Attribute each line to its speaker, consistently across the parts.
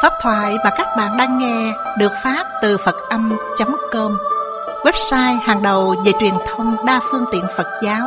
Speaker 1: Pháp thoại mà các bạn đang nghe được phát từ Phật-âm.com, website hàng đầu về truyền thông đa phương tiện Phật giáo.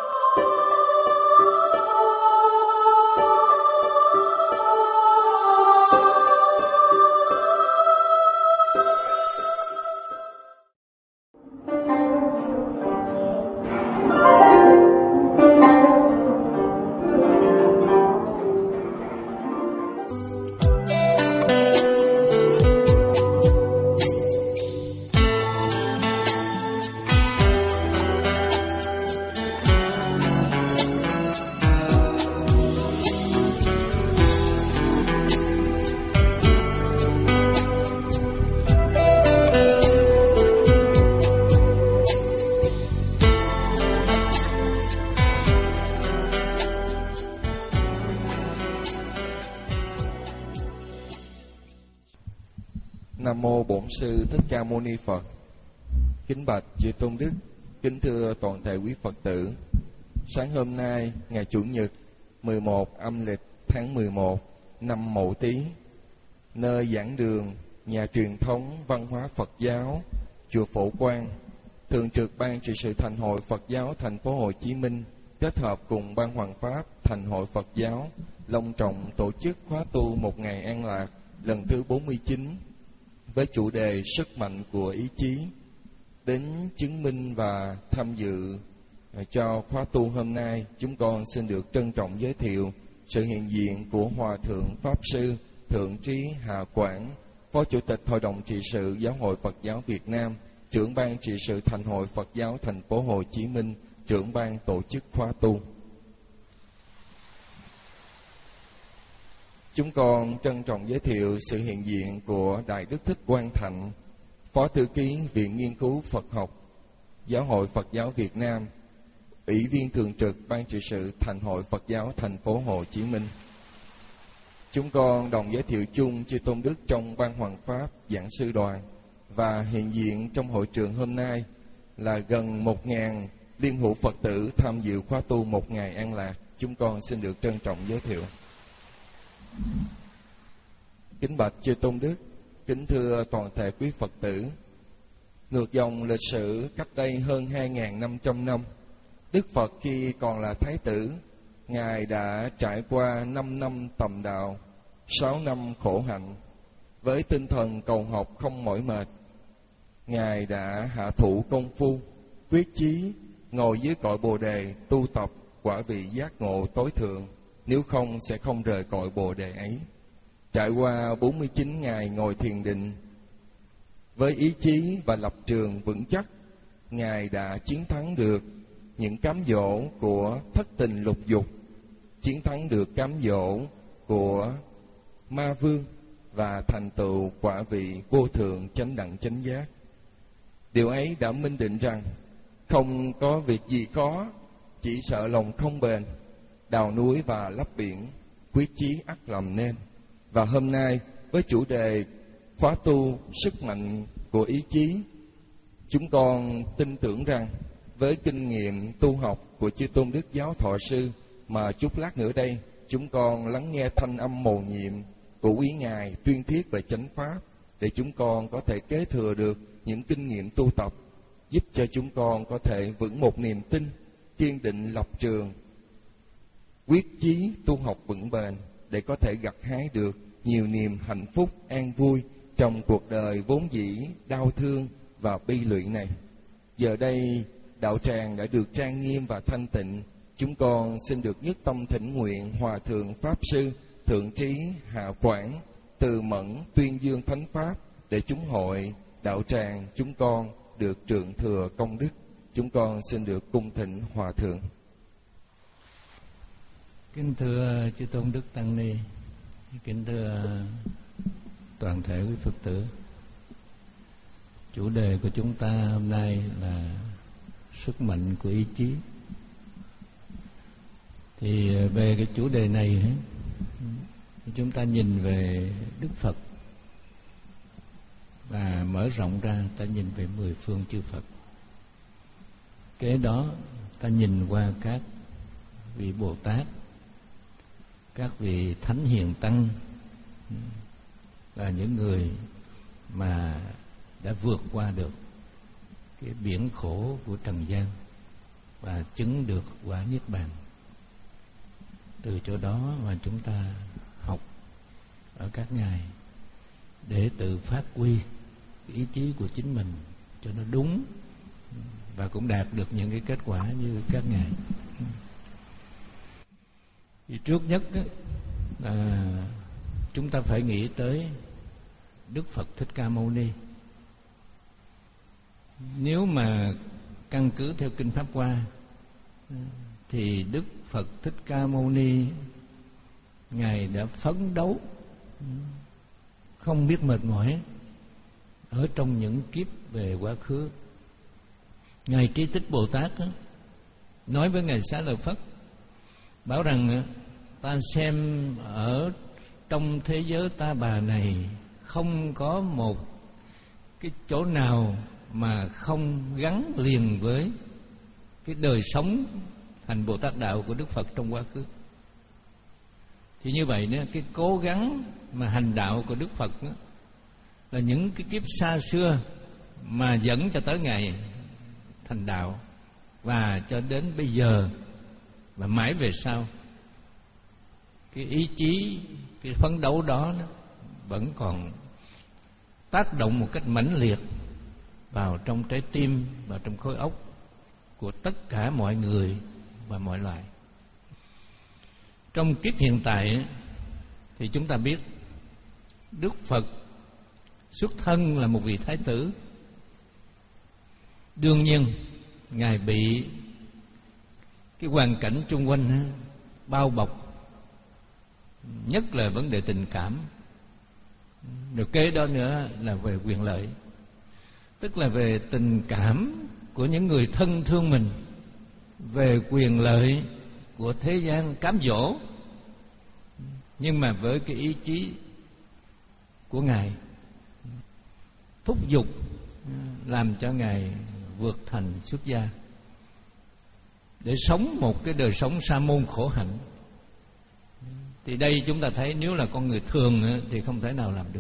Speaker 2: Nam mô Bổn Sư Thích Ca Mâu Ni Phật. Kính bạch chư tôn đức, kính thưa toàn thể quý Phật tử. Sáng hôm nay, ngày Chủ nhật 11 âm lịch tháng 11 năm Mậu Tý, nơi giảng đường nhà truyền thống văn hóa Phật giáo chùa Phổ Quang, thường trực ban trị sự Thành hội Phật giáo thành phố Hồ Chí Minh kết hợp cùng ban Hoàng pháp Thành hội Phật giáo long trọng tổ chức khóa tu 1 ngày an lạc lần thứ 49 với chủ đề sức mạnh của ý chí. Đến chứng minh và tham dự cho khóa tu hôm nay, chúng con xin được trân trọng giới thiệu sự hiện diện của Hòa Thượng Pháp Sư Thượng Trí Hà Quảng, Phó Chủ tịch Hội đồng trị sự Giáo hội Phật giáo Việt Nam, trưởng ban trị sự Thành hội Phật giáo thành phố Hồ Chí Minh, trưởng ban tổ chức khóa tu. Chúng con trân trọng giới thiệu sự hiện diện của Đại Đức Thích Quang Thạnh, Phó Thư ký Viện Nghiên cứu Phật học Giáo hội Phật giáo Việt Nam, Ủy viên thường trực ban trị sự Thành hội Phật giáo thành phố Hồ Chí Minh. Chúng con đồng giới thiệu chung chư tôn đức trong ban Hoàng pháp giảng sư đoàn, và hiện diện trong hội trường hôm nay là gần 1.000 liên hữu Phật tử tham dự khóa tu 1 ngày an lạc. Chúng con xin được trân trọng giới thiệu. Kính bạch chư tôn đức, kính thưa toàn thể quý Phật tử. Ngược dòng lịch sử cách đây hơn 2.500 năm, Đức Phật khi còn là Thái tử, Ngài đã trải qua 5 năm tầm đạo, 6 năm khổ hạnh. Với tinh thần cầu học không mỏi mệt, Ngài đã hạ thủ công phu, quyết chí ngồi dưới cội Bồ Đề tu tập quả vị giác ngộ tối thượng, nếu không sẽ không rời cội Bồ Đề ấy. Trải qua 49 ngày ngồi thiền định, với ý chí và lập trường vững chắc, Ngài đã chiến thắng được những cám dỗ của thất tình lục dục, chiến thắng được cám dỗ của ma vương, và thành tựu quả vị vô thượng chánh đẳng chánh giác. Điều ấy đã minh định rằng không có việc gì khó, chỉ sợ lòng không bền. Đào núi và lấp biển, quyết chí ắt làm nên. Và hôm nay với chủ đề khóa tu sức mạnh của ý chí, chúng con tin tưởng rằng với kinh nghiệm tu học của chư tôn đức giáo thọ sư, mà chút lát nữa đây chúng con lắng nghe thanh âm mầu nhiệm của quý ngài tuyên thuyết về chánh pháp, để chúng con có thể kế thừa được những kinh nghiệm tu tập, giúp cho chúng con có thể vững một niềm tin, kiên định lập trường, quyết chí tu học vững bền, để có thể gặt hái được nhiều niềm hạnh phúc an vui trong cuộc đời vốn dĩ đau thương và bi lụy này. Giờ đây đạo tràng đã được trang nghiêm và thanh tịnh. Chúng con xin được nhất tâm thỉnh nguyện Hòa Thượng Pháp Sư Thượng Trí Hà Quảng từ mẫn tuyên dương thánh pháp, để chúng hội đạo tràng chúng con được trượng thừa công đức. Chúng con xin được cung thỉnh Hòa Thượng.
Speaker 3: Kính thưa chư tôn đức tăng ni, kính thưa toàn thể quý Phật tử. Chủ đề của chúng ta hôm nay là sức mạnh của ý chí. Thì về cái chủ đề này, chúng ta nhìn về Đức Phật và mở rộng ra ta nhìn về 10 phương chư Phật. Kế đó ta nhìn qua các vị Bồ Tát, các vị Thánh Hiền Tăng, là những người mà đã vượt qua được cái biển khổ của trần gian và chứng được quả niết bàn. Từ chỗ đó mà chúng ta học ở các ngài để tự phát huy ý chí của chính mình cho nó đúng và cũng đạt được những cái kết quả như các ngài. Thì trước nhất là chúng ta phải nghĩ tới Đức Phật Thích Ca Mâu Ni. Nếu mà căn cứ theo Kinh Pháp Hoa thì Đức Phật Thích Ca Mâu Ni ngài đã phấn đấu không biết mệt mỏi ở trong những kiếp về quá khứ. Ngài Trí Tích Bồ Tát nói với ngài Xá Lợi Phất, bảo rằng ta xem ở trong thế giới ta bà này không có một cái chỗ nào mà không gắn liền với cái đời sống hành Bồ Tát đạo của Đức Phật trong quá khứ. Thì như vậy nữa, cái cố gắng mà hành đạo của Đức Phật đó, là những cái kiếp xa xưa mà dẫn cho tới ngày thành đạo, và cho đến bây giờ và mãi về sau, cái ý chí, cái phấn đấu đó vẫn còn tác động một cách mãnh liệt vào trong trái tim, vào trong khối óc của tất cả mọi người và mọi loài. Trong kiếp hiện tại thì chúng ta biết Đức Phật xuất thân là một vị thái tử. Đương nhiên ngài bị cái hoàn cảnh chung quanh bao bọc, nhất là vấn đề tình cảm. Rồi kế đó nữa là về quyền lợi, tức là về tình cảm của những người thân thương mình, về quyền lợi của thế gian cám dỗ. Nhưng mà với cái ý chí của ngài thúc giục làm cho ngài vượt thành xuất gia để sống một cái đời sống sa môn khổ hạnh. Thì đây chúng ta thấy nếu là con người thường thì không thể nào làm được.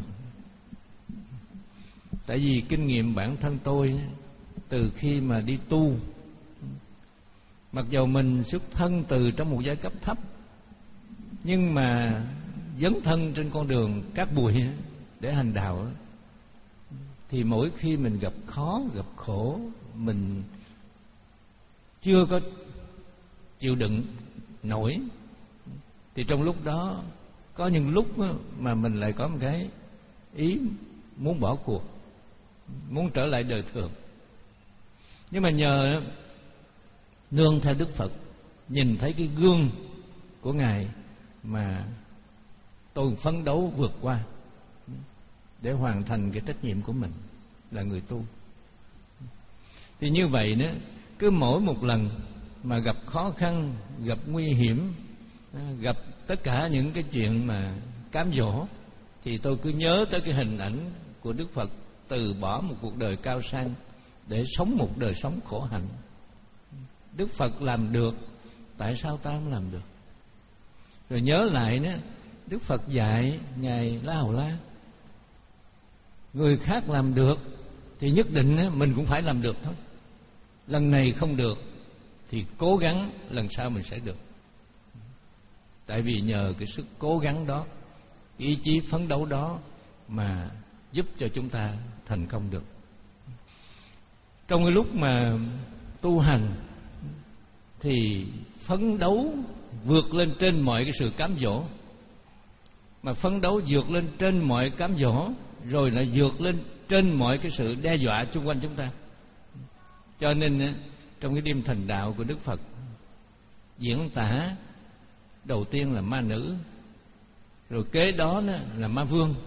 Speaker 3: Tại vì kinh nghiệm bản thân tôi từ khi mà đi tu, mặc dầu mình xuất thân từ trong một giai cấp thấp, nhưng mà dấn thân trên con đường cát bụi để hành đạo, thì mỗi khi mình gặp khó, gặp khổ, mình chưa có chịu đựng nổi, thì trong lúc đó có những lúc mà mình lại có một cái ý muốn bỏ cuộc, muốn trở lại đời thường. Nhưng mà nhờ nương theo Đức Phật, nhìn thấy cái gương của ngài mà tôi phấn đấu vượt qua để hoàn thành cái trách nhiệm của mình là người tu. Thì như vậy đó, cứ mỗi một lần mà gặp khó khăn, gặp nguy hiểm, gặp tất cả những cái chuyện mà cám dỗ, thì tôi cứ nhớ tới cái hình ảnh của Đức Phật từ bỏ một cuộc đời cao sang để sống một đời sống khổ hạnh. Đức Phật làm được, tại sao ta không làm được? Rồi nhớ lại đó, Đức Phật dạy ngài La Hầu La, người khác làm được thì nhất định mình cũng phải làm được thôi. Lần này không được thì cố gắng lần sau mình sẽ được. Tại vì nhờ cái sức cố gắng đó, ý chí phấn đấu đó mà giúp cho chúng ta thành công được. Trong cái lúc mà tu hành thì phấn đấu vượt lên trên mọi cái sự cám dỗ, mà phấn đấu vượt lên trên mọi cám dỗ, rồi lại vượt lên trên mọi cái sự đe dọa xung quanh chúng ta. Cho nên trong cái đêm thành đạo của Đức Phật diễn tả đầu tiên là ma nữ, rồi kế đó là ma vương.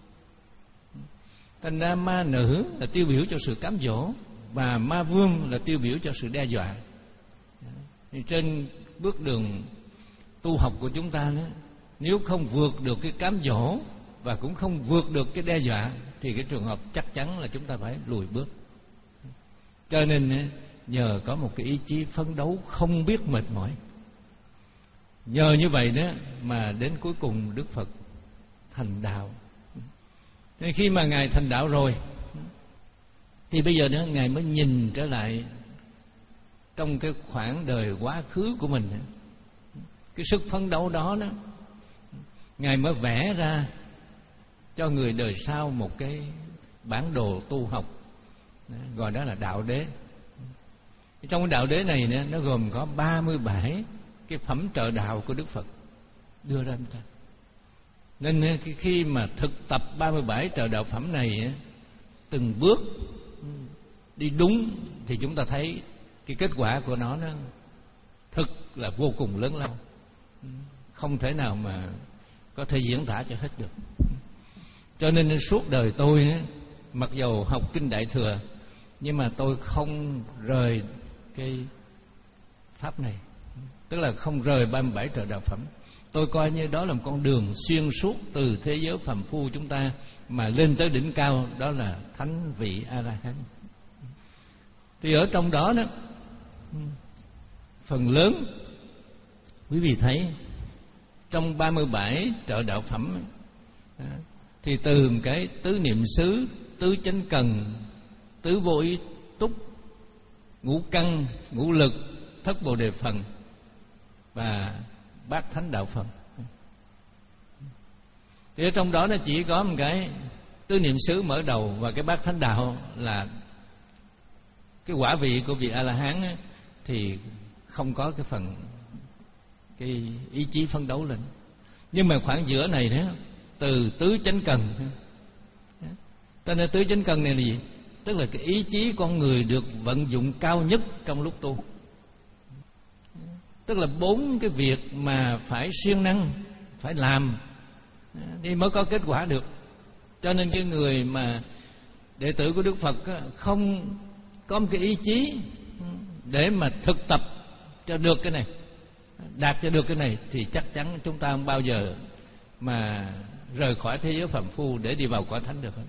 Speaker 3: Thành ra ma nữ là tiêu biểu cho sự cám dỗ, và ma vương là tiêu biểu cho sự đe dọa. Thì trên bước đường tu học của chúng ta đó, nếu không vượt được cái cám dỗ và cũng không vượt được cái đe dọa, thì cái trường hợp chắc chắn là chúng ta phải lùi bước. Cho nên nhờ có một cái ý chí phấn đấu không biết mệt mỏi, nhờ như vậy đó mà đến cuối cùng Đức Phật thành đạo. Nên khi mà Ngài thành đạo rồi thì bây giờ nữa Ngài mới nhìn trở lại trong cái khoảng đời quá khứ của mình, cái sức phấn đấu đó Ngài mới vẽ ra cho người đời sau một cái bản đồ tu học, gọi đó là đạo đế. Trong cái đạo đế này nó gồm có 37 cái phẩm trợ đạo của Đức Phật đưa ra chúng ta. Nên khi mà thực tập 37 trợ đạo phẩm này từng bước đi đúng thì chúng ta thấy cái kết quả của nó thực là vô cùng lớn lao, không thể nào mà có thể diễn tả cho hết được. Cho nên suốt đời tôi mặc dầu học kinh Đại Thừa, nhưng mà tôi không rời cái pháp này, tức là không rời 37 trợ đạo phẩm. Tôi coi như đó là một con đường xuyên suốt từ thế giới phàm phu chúng ta mà lên tới đỉnh cao, đó là thánh vị A-la-hán. Thì ở trong đó phần lớn quý vị thấy trong 37 trợ đạo phẩm thì từ cái tứ niệm xứ, tứ chánh cần, tứ vô ý túc, ngũ căn, ngũ lực, thất bồ đề phần và bát thánh đạo phần. Thì ở trong đó nó chỉ có một cái tứ niệm xứ mở đầu, và cái bát thánh đạo là cái quả vị của vị A-la-hán thì không có cái phần cái ý chí phấn đấu lên. Nhưng mà khoảng giữa này đó, từ tứ chánh cần, cho nên tứ chánh cần này là gì? Tức là cái ý chí con người được vận dụng cao nhất trong lúc tu. Tức là 4 cái việc mà phải siêng năng, phải làm thì mới có kết quả được. Cho nên cái người mà đệ tử của Đức Phật không có một cái ý chí để mà thực tập cho được cái này, đạt cho được cái này, thì chắc chắn chúng ta không bao giờ mà rời khỏi thế giới phàm phu để đi vào cõi thánh được hết.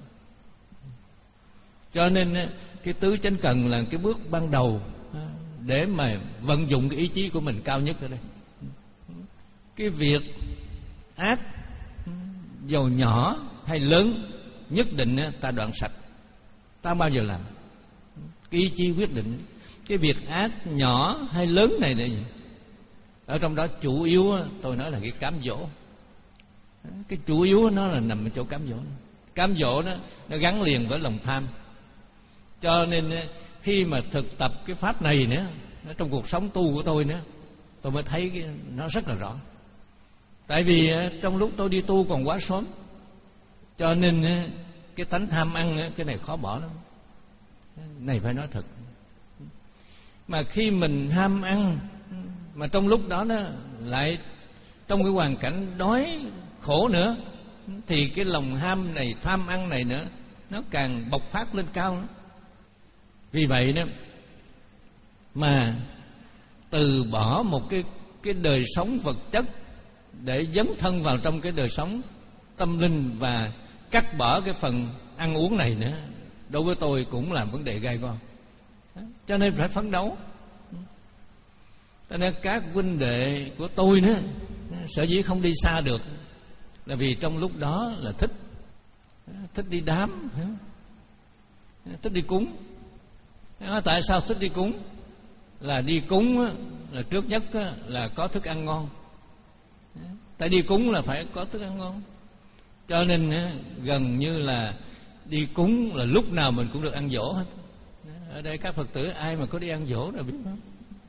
Speaker 3: Cho nên cái tứ chánh cần là cái bước ban đầu để mà vận dụng cái ý chí của mình cao nhất ở đây. Cái việc ác dầu nhỏ hay lớn nhất định ta đoạn sạch, ta bao giờ làm. Cái ý chí quyết định. Cái việc ác nhỏ hay lớn này này, ở trong đó chủ yếu tôi nói là cái cám dỗ. Cái chủ yếu nó là nằm ở chỗ cám dỗ. Cám dỗ đó nó gắn liền với lòng tham. Cho nên khi mà thực tập cái pháp này nữa, trong cuộc sống tu của tôi nữa, tôi mới thấy nó rất là rõ. Tại vì trong lúc tôi đi tu còn quá sớm, cho nên cái tánh tham ăn cái này khó bỏ lắm. Này phải nói thật. Mà khi mình ham ăn, mà trong lúc đó lại trong cái hoàn cảnh đói khổ nữa, thì cái lòng ham này, tham ăn này nữa, nó càng bộc phát lên cao nữa. Vì vậy đó mà từ bỏ một cái đời sống vật chất để dấn thân vào trong cái đời sống tâm linh và cắt bỏ cái phần ăn uống này nữa, đối với tôi cũng là vấn đề gai go. Cho nên phải phấn đấu. Cho nên các huynh đệ của tôi nữa sở dĩ không đi xa được là vì trong lúc đó là thích đi đám, thích đi cúng. Tại sao thích đi cúng? Là đi cúng là trước nhất là có thức ăn ngon. Tại đi cúng là phải có thức ăn ngon. Cho nên gần như là đi cúng là lúc nào mình cũng được ăn dỗ hết. Ở đây các Phật tử ai mà có đi ăn dỗ là biết không?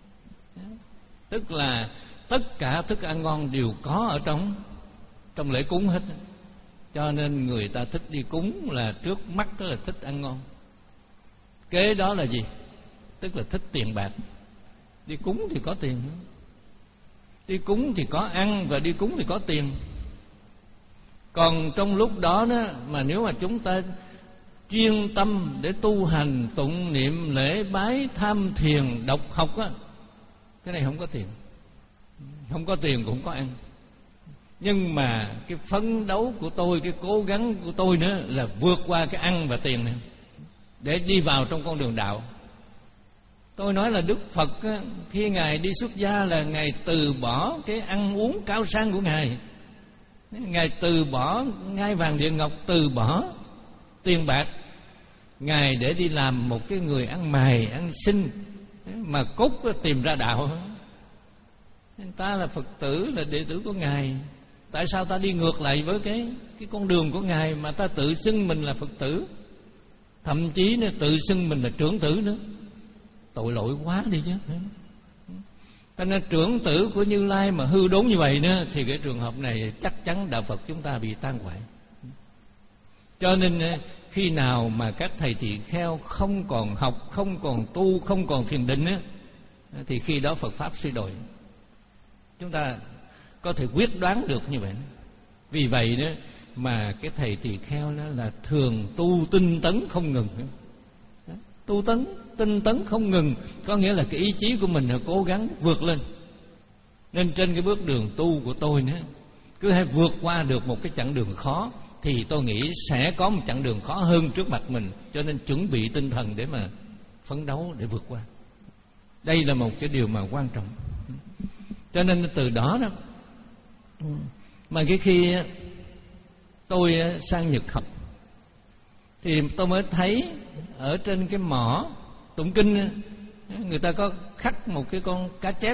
Speaker 3: Tức là tất cả thức ăn ngon đều có ở trong lễ cúng hết. Cho nên người ta thích đi cúng là trước mắt đó là thích ăn ngon. Kế đó là gì? Tức là thích tiền bạc. Đi cúng thì có tiền, đi cúng thì có ăn, và đi cúng thì có tiền. Còn trong lúc đó mà nếu mà chúng ta chuyên tâm để tu hành, tụng niệm, lễ bái, tham thiền, đọc học cái này không có tiền. Không có tiền cũng có ăn. Nhưng mà cái phấn đấu của tôi, cái cố gắng của tôi nữa là vượt qua cái ăn và tiền này để đi vào trong con đường đạo. Tôi nói là Đức Phật khi Ngài đi xuất gia là Ngài từ bỏ cái ăn uống cao sang của Ngài. Ngài từ bỏ ngai vàng địa ngọc, từ bỏ tiền bạc Ngài để đi làm một cái người ăn mày, ăn xin, mà cốt tìm ra đạo. Ta là Phật tử, là đệ tử của Ngài, tại sao ta đi ngược lại với cái con đường của Ngài mà ta tự xưng mình là Phật tử, thậm chí nó tự xưng mình là trưởng tử nữa? Tội lỗi quá đi chứ. Cho nên trưởng tử của Như Lai mà hư đốn như vậy nữa, thì cái trường hợp này chắc chắn đạo Phật chúng ta bị tan hoại. Cho nên khi nào mà các thầy tỳ kheo không còn học, không còn tu, không còn thiền định á, thì khi đó Phật Pháp suy đồi. Chúng ta có thể quyết đoán được như vậy. Vì vậy đó mà cái thầy tỳ kheo đó là thường tu tinh tấn không ngừng. Tu tinh tấn không ngừng, có nghĩa là cái ý chí của mình là cố gắng vượt lên. Nên trên cái bước đường tu của tôi nữa, cứ hay vượt qua được một cái chặng đường khó, thì tôi nghĩ sẽ có một chặng đường khó hơn trước mặt mình. Cho nên chuẩn bị tinh thần để mà phấn đấu để vượt qua. Đây là một cái điều mà quan trọng. Cho nên từ đó đó mà cái khi tôi sang Nhật học, thì tôi mới thấy ở trên cái mỏ tụng kinh, người ta có khắc một cái con cá chép.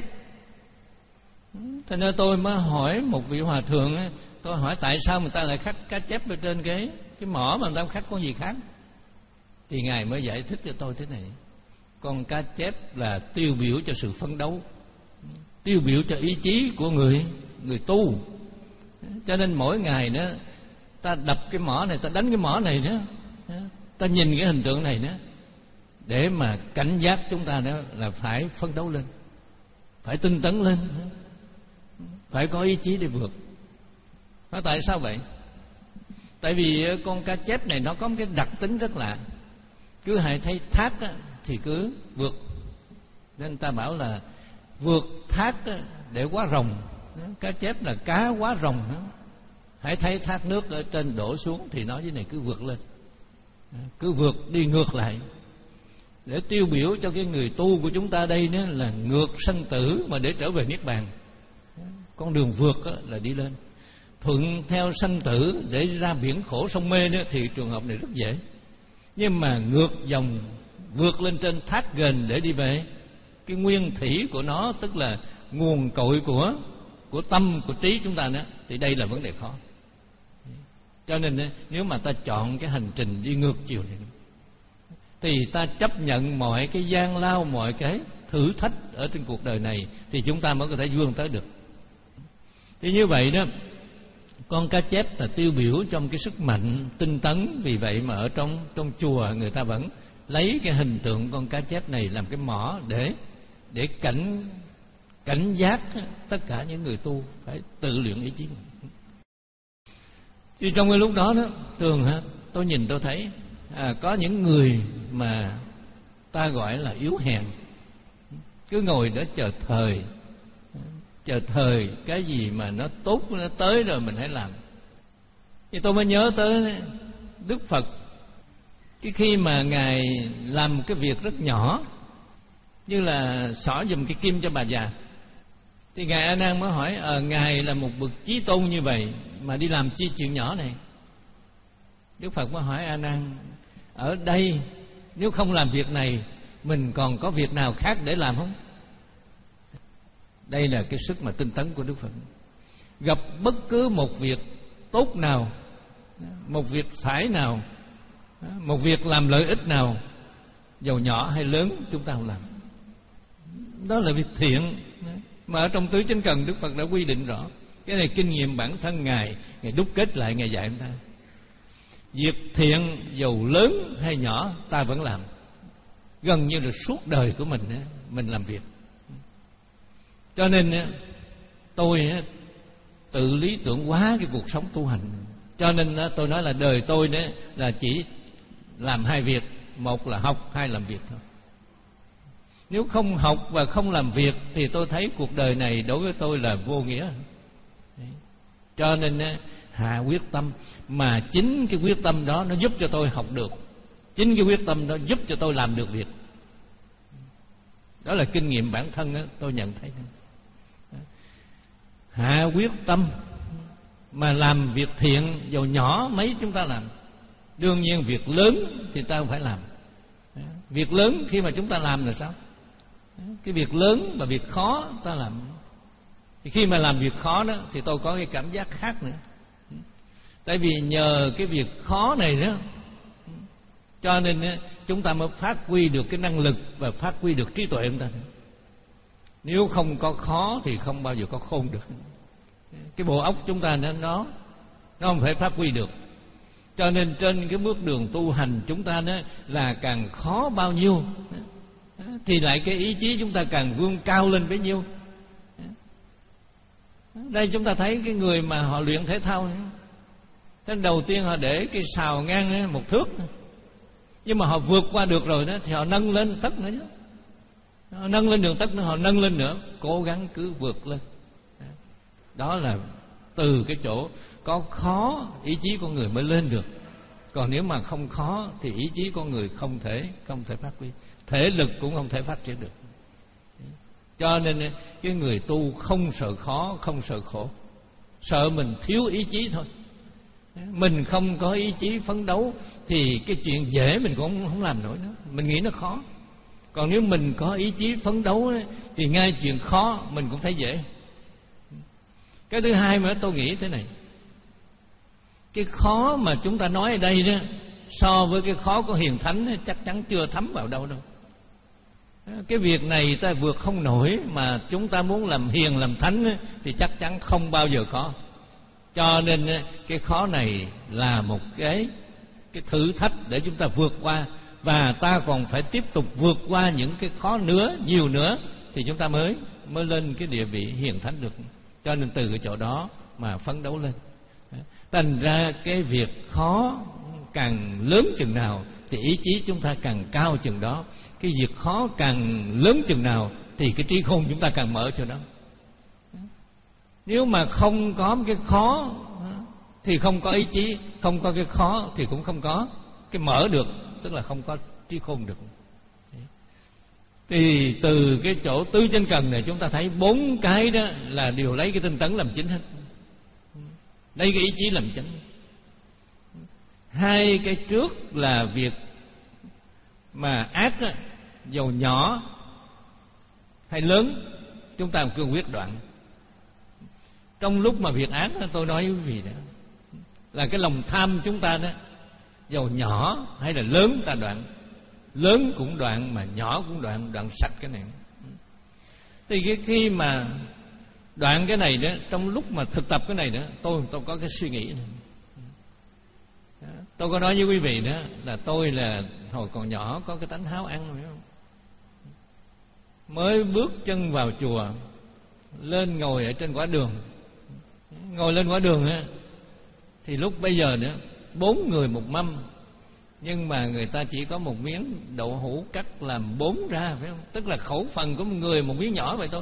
Speaker 3: Thế nên tôi mới hỏi một vị hòa thượng, tôi hỏi tại sao người ta lại khắc cá chép ở trên cái mỏ mà người ta khắc con gì khác. Thì Ngài mới giải thích cho tôi thế này: con cá chép là tiêu biểu cho sự phấn đấu, tiêu biểu cho ý chí của người tu. Cho nên mỗi ngày đó ta đập cái mỏ này, ta đánh cái mỏ này đó, ta nhìn cái hình tượng này đó, để mà cảnh giác chúng ta đó là phải phấn đấu lên, phải tinh tấn lên, phải có ý chí để vượt. Tại sao vậy? Tại vì con cá chép này nó có một cái đặc tính rất lạ, cứ hãy thấy thác á, thì cứ vượt. Nên ta bảo là vượt thác á, để quá rồng. Cá chép là cá quá rồng đó. Hãy thấy thác nước ở trên đổ xuống thì nói với này cứ vượt lên, cứ vượt đi ngược lại, để tiêu biểu cho cái người tu của chúng ta đây nữa là ngược sanh tử mà để trở về niết bàn. Con đường vượt là đi lên, thuận theo sanh tử để ra biển khổ sông mê nữa thì trường hợp này rất dễ. Nhưng mà ngược dòng vượt lên trên thác ghềnh để đi về cái nguyên thủy của nó, tức là nguồn cội của tâm, của trí chúng ta nữa, thì đây là vấn đề khó. Cho nên nếu mà ta chọn cái hành trình đi ngược chiều này, thì ta chấp nhận mọi cái gian lao, mọi cái thử thách ở trên cuộc đời này, thì chúng ta mới có thể vươn tới được. Thì như vậy đó, con cá chép là tiêu biểu trong cái sức mạnh tinh tấn. Vì vậy mà ở trong chùa người ta vẫn lấy cái hình tượng con cá chép này làm cái mỏ để cảnh giác tất cả những người tu phải tự luyện ý chí. Thì trong cái lúc đó thường tôi nhìn tôi thấy có những người mà ta gọi là yếu hèn, cứ ngồi đó chờ thời cái gì mà nó tốt nó tới rồi mình hãy làm. Thì tôi mới nhớ tới Đức Phật, cái khi mà Ngài làm một cái việc rất nhỏ, như là xỏ giùm cái kim cho bà già, thì Ngài A Nan mới hỏi: Ngài là một bậc chí tôn như vậy mà đi làm chi chuyện nhỏ này? Đức Phật mới hỏi A Nan: ở đây nếu không làm việc này, mình còn có việc nào khác để làm không? Đây là cái sức mà tinh tấn của Đức Phật. Gặp bất cứ một việc tốt nào, một việc phải nào, một việc làm lợi ích nào, dầu nhỏ hay lớn, chúng ta không làm. Đó là việc thiện. Mà ở trong tứ chánh cần Đức Phật đã quy định rõ. Cái này kinh nghiệm bản thân Ngài đúc kết lại, Ngài dạy chúng ta. Việc thiện dầu lớn hay nhỏ ta vẫn làm. Gần như là suốt đời của mình làm việc. Cho nên tôi tự lý tưởng hóa cái cuộc sống tu hành. Cho nên tôi nói là đời tôi là chỉ làm hai việc: một là học, hai làm việc thôi. Nếu không học và không làm việc thì tôi thấy cuộc đời này đối với tôi là vô nghĩa. Cho nên hạ quyết tâm. Mà chính cái quyết tâm đó nó giúp cho tôi học được, chính cái quyết tâm đó giúp cho tôi làm được việc. Đó là kinh nghiệm bản thân đó, tôi nhận thấy. Hạ quyết tâm mà làm việc thiện, dầu nhỏ mấy chúng ta làm, Đương nhiên việc lớn thì ta phải làm. Việc lớn khi mà chúng ta làm là sao? Cái việc lớn và việc khó ta làm. Thì khi mà làm việc khó đó thì tôi có cái cảm giác khác nữa. Tại vì nhờ cái việc khó này đó, cho nên chúng ta mới phát huy được cái năng lực và phát huy được trí tuệ chúng ta. Nếu không có khó thì không bao giờ có khôn được. Cái bộ óc chúng ta nó không phải phát huy được. Cho nên trên cái bước đường tu hành chúng ta đó là càng khó bao nhiêu thì lại cái ý chí chúng ta càng vươn cao lên bấy nhiêu. Đây chúng ta thấy cái người mà họ luyện thể thao, thế đầu tiên họ để cái sào ngang 1 thước, nhưng mà họ vượt qua được rồi đó thì họ nâng lên tấc nữa chứ. Họ nâng lên đường tấc nữa, họ nâng lên nữa, cố gắng cứ vượt lên. Đó là từ cái chỗ có khó ý chí con người mới lên được. Còn nếu mà không khó thì ý chí con người không thể phát huy, thể lực cũng không thể phát triển được. Cho nên cái người tu không sợ khó, không sợ khổ, sợ mình thiếu ý chí thôi. Mình không có ý chí phấn đấu thì cái chuyện dễ mình cũng không làm nổi nữa, mình nghĩ nó khó. Còn nếu mình có ý chí phấn đấu thì ngay chuyện khó mình cũng thấy dễ. Cái thứ hai mà tôi nghĩ thế này, cái khó mà chúng ta nói ở đây đó, so với cái khó của hiền thánh chắc chắn chưa thấm vào đâu đâu. Cái việc này ta vượt không nổi, mà chúng ta muốn làm hiền làm thánh thì chắc chắn không bao giờ có. Cho nên cái khó này là một cái thử thách để chúng ta vượt qua, và ta còn phải tiếp tục vượt qua những cái khó nữa, nhiều nữa thì chúng ta mới lên cái địa vị hiền thánh được. Cho nên từ cái chỗ đó mà phấn đấu lên. Thành ra cái việc khó càng lớn chừng nào thì ý chí chúng ta càng cao chừng đó. Cái việc khó càng lớn chừng nào thì cái trí khôn chúng ta càng mở cho đó. Nếu mà không có cái khó thì không có ý chí, không có cái khó thì cũng không có cái mở được, tức là không có trí khôn được. Thì từ cái chỗ tứ chánh cần này chúng ta thấy 4 cái đó là đều lấy cái tinh tấn làm chính hết, lấy cái ý chí làm chính. 2 cái trước là việc mà ác đó, dầu nhỏ hay lớn chúng ta cương quyết đoạn. Trong lúc mà việc ác đó, tôi nói với quý vị đó là cái lòng tham chúng ta đó, dầu nhỏ hay là lớn ta đoạn. Lớn cũng đoạn mà nhỏ cũng đoạn, đoạn sạch cái này. Thì khi mà đoạn cái này đó, trong lúc mà thực tập cái này đó, tôi có cái suy nghĩ này. Tôi có nói với quý vị đó là tôi là hồi còn nhỏ có cái tánh háo ăn, phải không? Mới bước chân vào chùa, lên ngồi ở trên quả đường, ngồi lên quả đường á, thì lúc bây giờ nữa 4 người một mâm, nhưng mà người ta chỉ có một miếng đậu hũ cắt làm 4 ra, phải không? Tức là khẩu phần của một người một miếng nhỏ vậy thôi.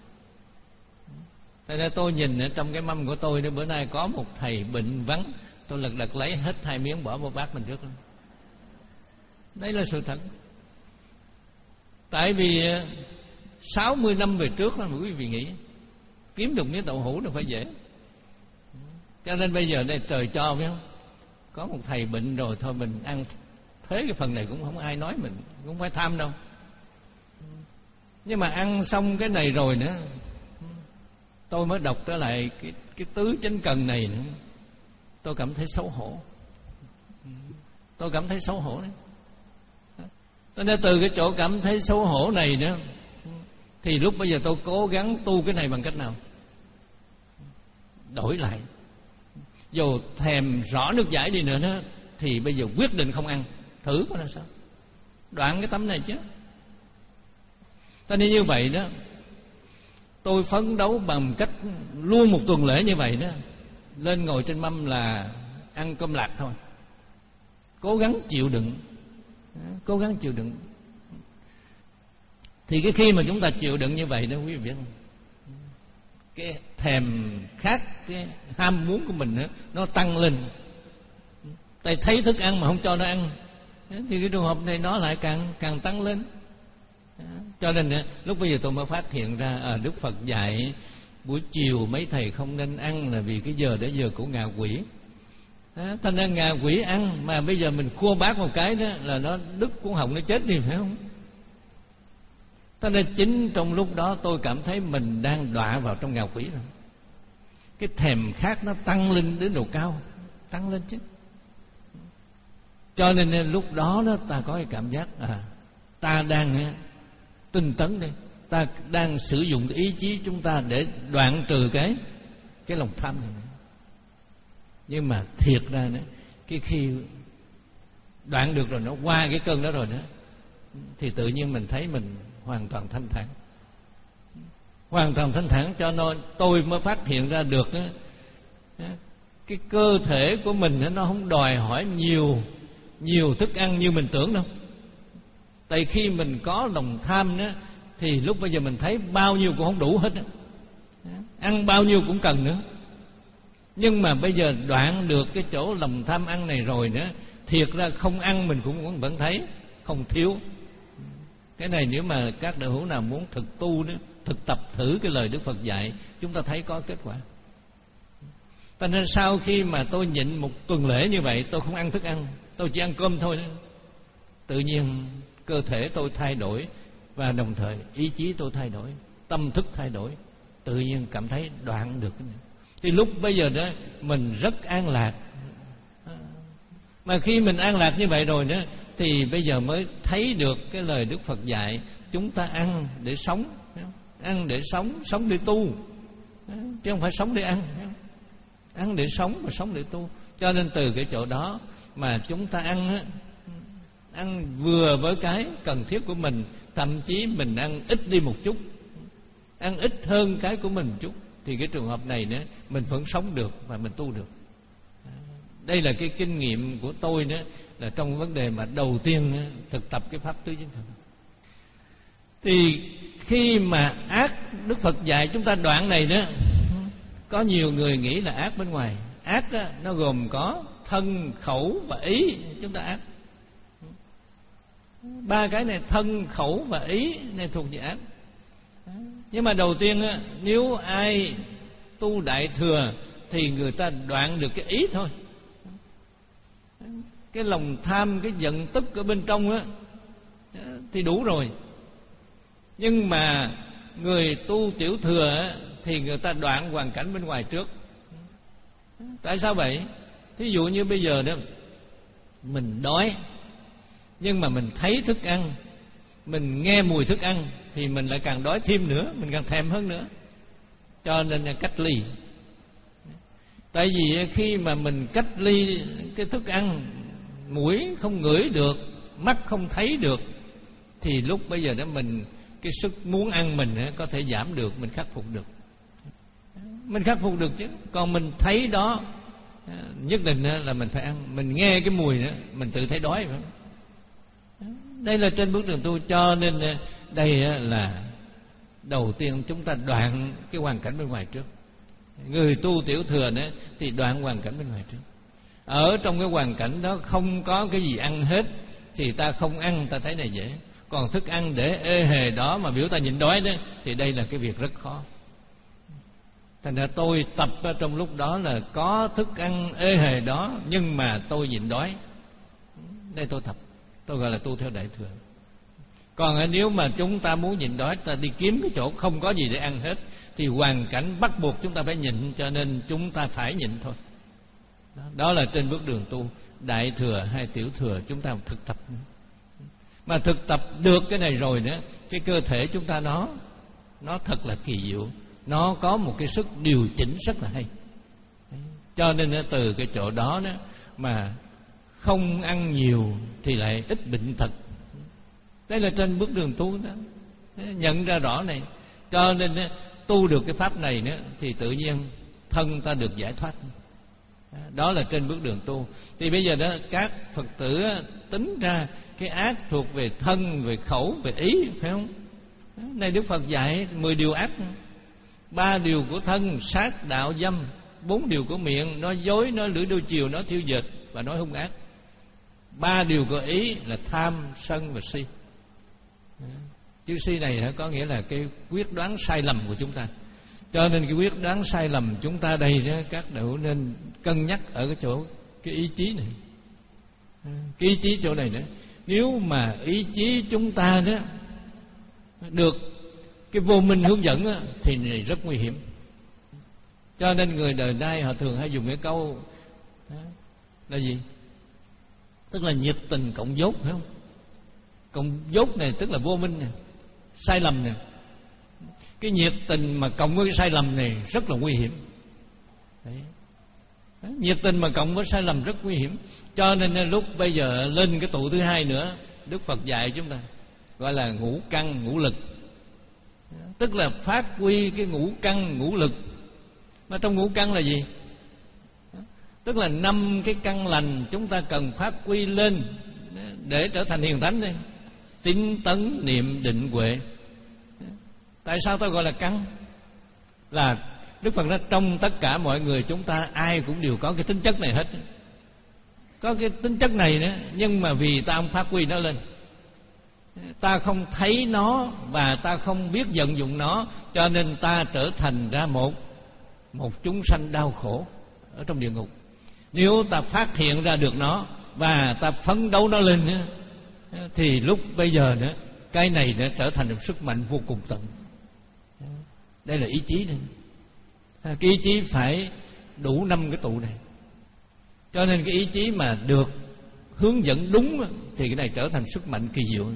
Speaker 3: Thế nên tôi nhìn ở trong cái mâm của tôi đó, bữa nay có một thầy bệnh vắng, tôi lật đật lấy hết 2 miếng bỏ vào bát mình trước. Đấy là sự thật. Tại vì 60 năm về trước mà quý vị nghĩ kiếm được miếng đậu hũ đâu phải dễ. Cho nên bây giờ đây trời cho, phải không? Có một thầy bệnh rồi thôi mình ăn thế cái phần này cũng không ai nói mình, cũng phải tham đâu. Nhưng mà ăn xong cái này rồi nữa, tôi mới đọc trở lại cái tứ chánh cần này nữa, tôi cảm thấy xấu hổ. Tôi cảm thấy xấu hổ đấy. Cho nên từ cái chỗ cảm thấy xấu hổ này nữa, thì lúc bây giờ tôi cố gắng tu cái này bằng cách nào? Đổi lại. Dù thèm rõ nước giải đi nữa đó, thì bây giờ quyết định không ăn, thử coi là sao. Đoạn cái tấm này chứ. Cho nên như vậy đó, tôi phấn đấu bằng cách luôn một tuần lễ như vậy đó, lên ngồi trên mâm là ăn cơm lạc thôi. Cố gắng chịu đựng, cố gắng chịu đựng. Thì cái khi mà chúng ta chịu đựng như vậy đó, quý vị biết không, cái thèm khát, cái ham muốn của mình nữa, nó tăng lên. Tại thấy thức ăn mà không cho nó ăn, thì cái trường hợp này nó lại càng tăng lên. Cho nên lúc bây giờ tôi mới phát hiện ra Đức Phật dạy buổi chiều mấy thầy không nên ăn là vì cái giờ đó giờ của ngạ quỷ. Thành ra ngạ quỷ ăn mà bây giờ mình khua bát một cái đó là nó đứt cuốn họng, nó chết đi, phải không? Thành ra chính trong lúc đó tôi cảm thấy mình đang đọa vào trong ngạ quỷ rồi. Cái thèm khát nó tăng lên đến độ cao, tăng lên chứ. Cho nên lúc đó ta có cái cảm giác ta đang tinh tấn đây, ta đang sử dụng cái ý chí chúng ta để đoạn trừ cái lòng tham này. Nhưng mà thiệt ra cái khi đoạn được rồi, nó qua cái cơn đó rồi đó, thì tự nhiên mình thấy mình hoàn toàn thanh thản, hoàn toàn thanh thản. Cho nên tôi mới phát hiện ra được cái cơ thể của mình nó không đòi hỏi nhiều thức ăn như mình tưởng đâu. Tại khi mình có lòng tham đó, thì lúc bây giờ mình thấy bao nhiêu cũng không đủ hết đó. Ăn bao nhiêu cũng cần nữa. Nhưng mà bây giờ đoạn được cái chỗ lòng tham ăn này rồi nữa, thiệt ra không ăn mình cũng vẫn thấy không thiếu. Cái này nếu mà các đạo hữu nào muốn thực tu đó, thực tập thử cái lời Đức Phật dạy, chúng ta thấy có kết quả. Cho nên sau khi mà tôi nhịn một tuần lễ như vậy, tôi không ăn thức ăn, tôi chỉ ăn cơm thôi đó. Tự nhiên cơ thể tôi thay đổi, và đồng thời ý chí tôi thay đổi, tâm thức thay đổi. Tự nhiên cảm thấy đoạn được cái này. Thì lúc bây giờ đó mình rất an lạc. Mà khi mình an lạc như vậy rồi đó, thì bây giờ mới thấy được cái lời Đức Phật dạy chúng ta ăn để sống, ăn để sống, sống để tu, chứ không phải sống để ăn. Ăn để sống và sống để tu. Cho nên từ cái chỗ đó mà chúng ta ăn vừa với cái cần thiết của mình, thậm chí mình ăn ít đi một chút, ăn ít hơn cái của mình một chút, thì cái trường hợp này nữa mình vẫn sống được và mình tu được. Đây là cái kinh nghiệm của tôi nữa, là trong vấn đề mà đầu tiên thực tập cái pháp tứ chính thần. Thì khi mà ác Đức Phật dạy chúng ta đoạn này đó, có nhiều người nghĩ là ác bên ngoài. Ác đó, nó gồm có thân, khẩu và ý. Chúng ta ác ba cái này, thân, khẩu và ý này thuộc về ác. Nhưng mà đầu tiên nếu ai tu đại thừa thì người ta đoạn được cái ý thôi. Cái lòng tham, cái giận tức ở bên trong á thì đủ rồi. Nhưng mà người tu tiểu thừa thì người ta đoạn hoàn cảnh bên ngoài trước. Tại sao vậy? Thí dụ như bây giờ đó mình đói, nhưng mà mình thấy thức ăn, mình nghe mùi thức ăn, thì mình lại càng đói thêm nữa, mình càng thèm hơn nữa. Cho nên là cách ly. Tại vì khi mà mình cách ly cái thức ăn, mũi không ngửi được, mắt không thấy được, thì lúc bây giờ đó mình, cái sức muốn ăn mình có thể giảm được, mình khắc phục được. Mình khắc phục được chứ. Còn mình thấy đó, nhất định là mình phải ăn. Mình nghe cái mùi nữa, mình tự thấy đói. Đây là trên bước đường tu. Cho nên đây là đầu tiên chúng ta đoạn cái hoàn cảnh bên ngoài trước. Người tu tiểu thừa nữa thì đoạn hoàn cảnh bên ngoài trước. Ở trong cái hoàn cảnh đó không có cái gì ăn hết thì ta không ăn, ta thấy này dễ. Còn thức ăn để ê hề đó mà biểu ta nhịn đói đó, thì đây là cái việc rất khó. Thành ra tôi tập trong lúc đó là có thức ăn ê hề đó, nhưng mà tôi nhịn đói. Đây tôi tập, tôi gọi là tu theo đại thừa. Còn nếu mà chúng ta muốn nhịn đói, ta đi kiếm cái chỗ không có gì để ăn hết, thì hoàn cảnh bắt buộc chúng ta phải nhịn, cho nên chúng ta phải nhịn thôi. Đó là trên bước đường tu đại thừa hay tiểu thừa, chúng ta thực tập. Mà thực tập được cái này rồi nữa, cái cơ thể chúng ta nó thật là kỳ diệu, nó có một cái sức điều chỉnh rất là hay. Cho nên từ cái chỗ đó mà không ăn nhiều thì lại ít bệnh tật. Đây là trên bước đường tu đó, nhận ra rõ này. Cho nên tu được cái pháp này nữa thì tự nhiên thân ta được giải thoát. Đó là trên bước đường tu. Thì bây giờ đó các Phật tử tính ra cái ác thuộc về thân, về khẩu, về ý, phải không? Này Đức Phật dạy 10 điều ác. 3 điều của thân, sát, đạo, dâm. 4 điều của miệng, nói dối, nói lưỡi đôi chiều, nói thiêu dệt và nói hung ác. 3 điều của ý là tham, sân và si. Chữ si này có nghĩa là cái quyết đoán sai lầm của chúng ta. Cho nên cái quyết đoán sai lầm chúng ta đây đó, các đạo nên cân nhắc ở cái chỗ cái ý chí này. Cái ý chí chỗ này nữa, nếu mà ý chí chúng ta đó được cái vô minh hướng dẫn đó, thì này rất nguy hiểm. Cho nên người đời nay họ thường hay dùng cái câu đó, là gì? Tức là nhiệt tình cộng dốt, phải không? Cộng dốt này tức là vô minh này, sai lầm này. Cái nhiệt tình mà cộng với cái sai lầm này rất là nguy hiểm. Đấy. Nhiệt tình mà cộng với sai lầm rất nguy hiểm. Cho nên lúc bây giờ lên cái tụ thứ hai nữa, Đức Phật dạy chúng ta gọi là ngũ căn ngũ lực, tức là phát huy cái ngũ căn ngũ lực. Mà trong ngũ căn là gì? Tức là 5 cái căn lành chúng ta cần phát huy lên để trở thành hiền thánh đây. Tín tấn niệm định huệ. Tại sao tôi gọi là căn? Là Đức Phật nói trong tất cả mọi người chúng ta ai cũng đều có cái tính chất này hết. Có cái tính chất này nữa, nhưng mà vì ta không phát huy nó lên, ta không thấy nó và ta không biết vận dụng nó, cho nên ta trở thành ra một chúng sanh đau khổ ở trong địa ngục. Nếu ta phát hiện ra được nó và ta phấn đấu nó lên nữa, thì lúc bây giờ nữa cái này đã trở thành một sức mạnh vô cùng tận. Đây là ý chí này. Cái ý chí phải đủ 5 cái tụ này. Cho nên cái ý chí mà được hướng dẫn đúng thì cái này trở thành sức mạnh kỳ diệu.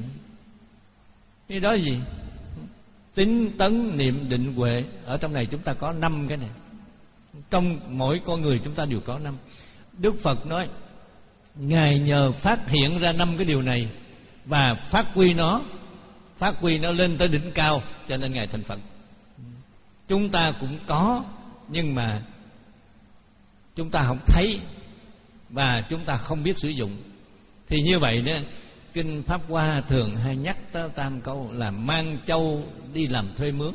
Speaker 3: Cái đó là gì? Tín tấn niệm định huệ. Ở trong này chúng ta có 5 cái này. Trong mỗi con người chúng ta đều có 5. Đức Phật nói Ngài nhờ phát hiện ra 5 cái điều này và phát huy nó lên tới đỉnh cao, cho nên Ngài thành Phật. Chúng ta cũng có, nhưng mà chúng ta không thấy và chúng ta không biết sử dụng. Thì như vậy đó, Kinh Pháp Hoa thường hay nhắc tới 3 câu là mang châu đi làm thuê mướn.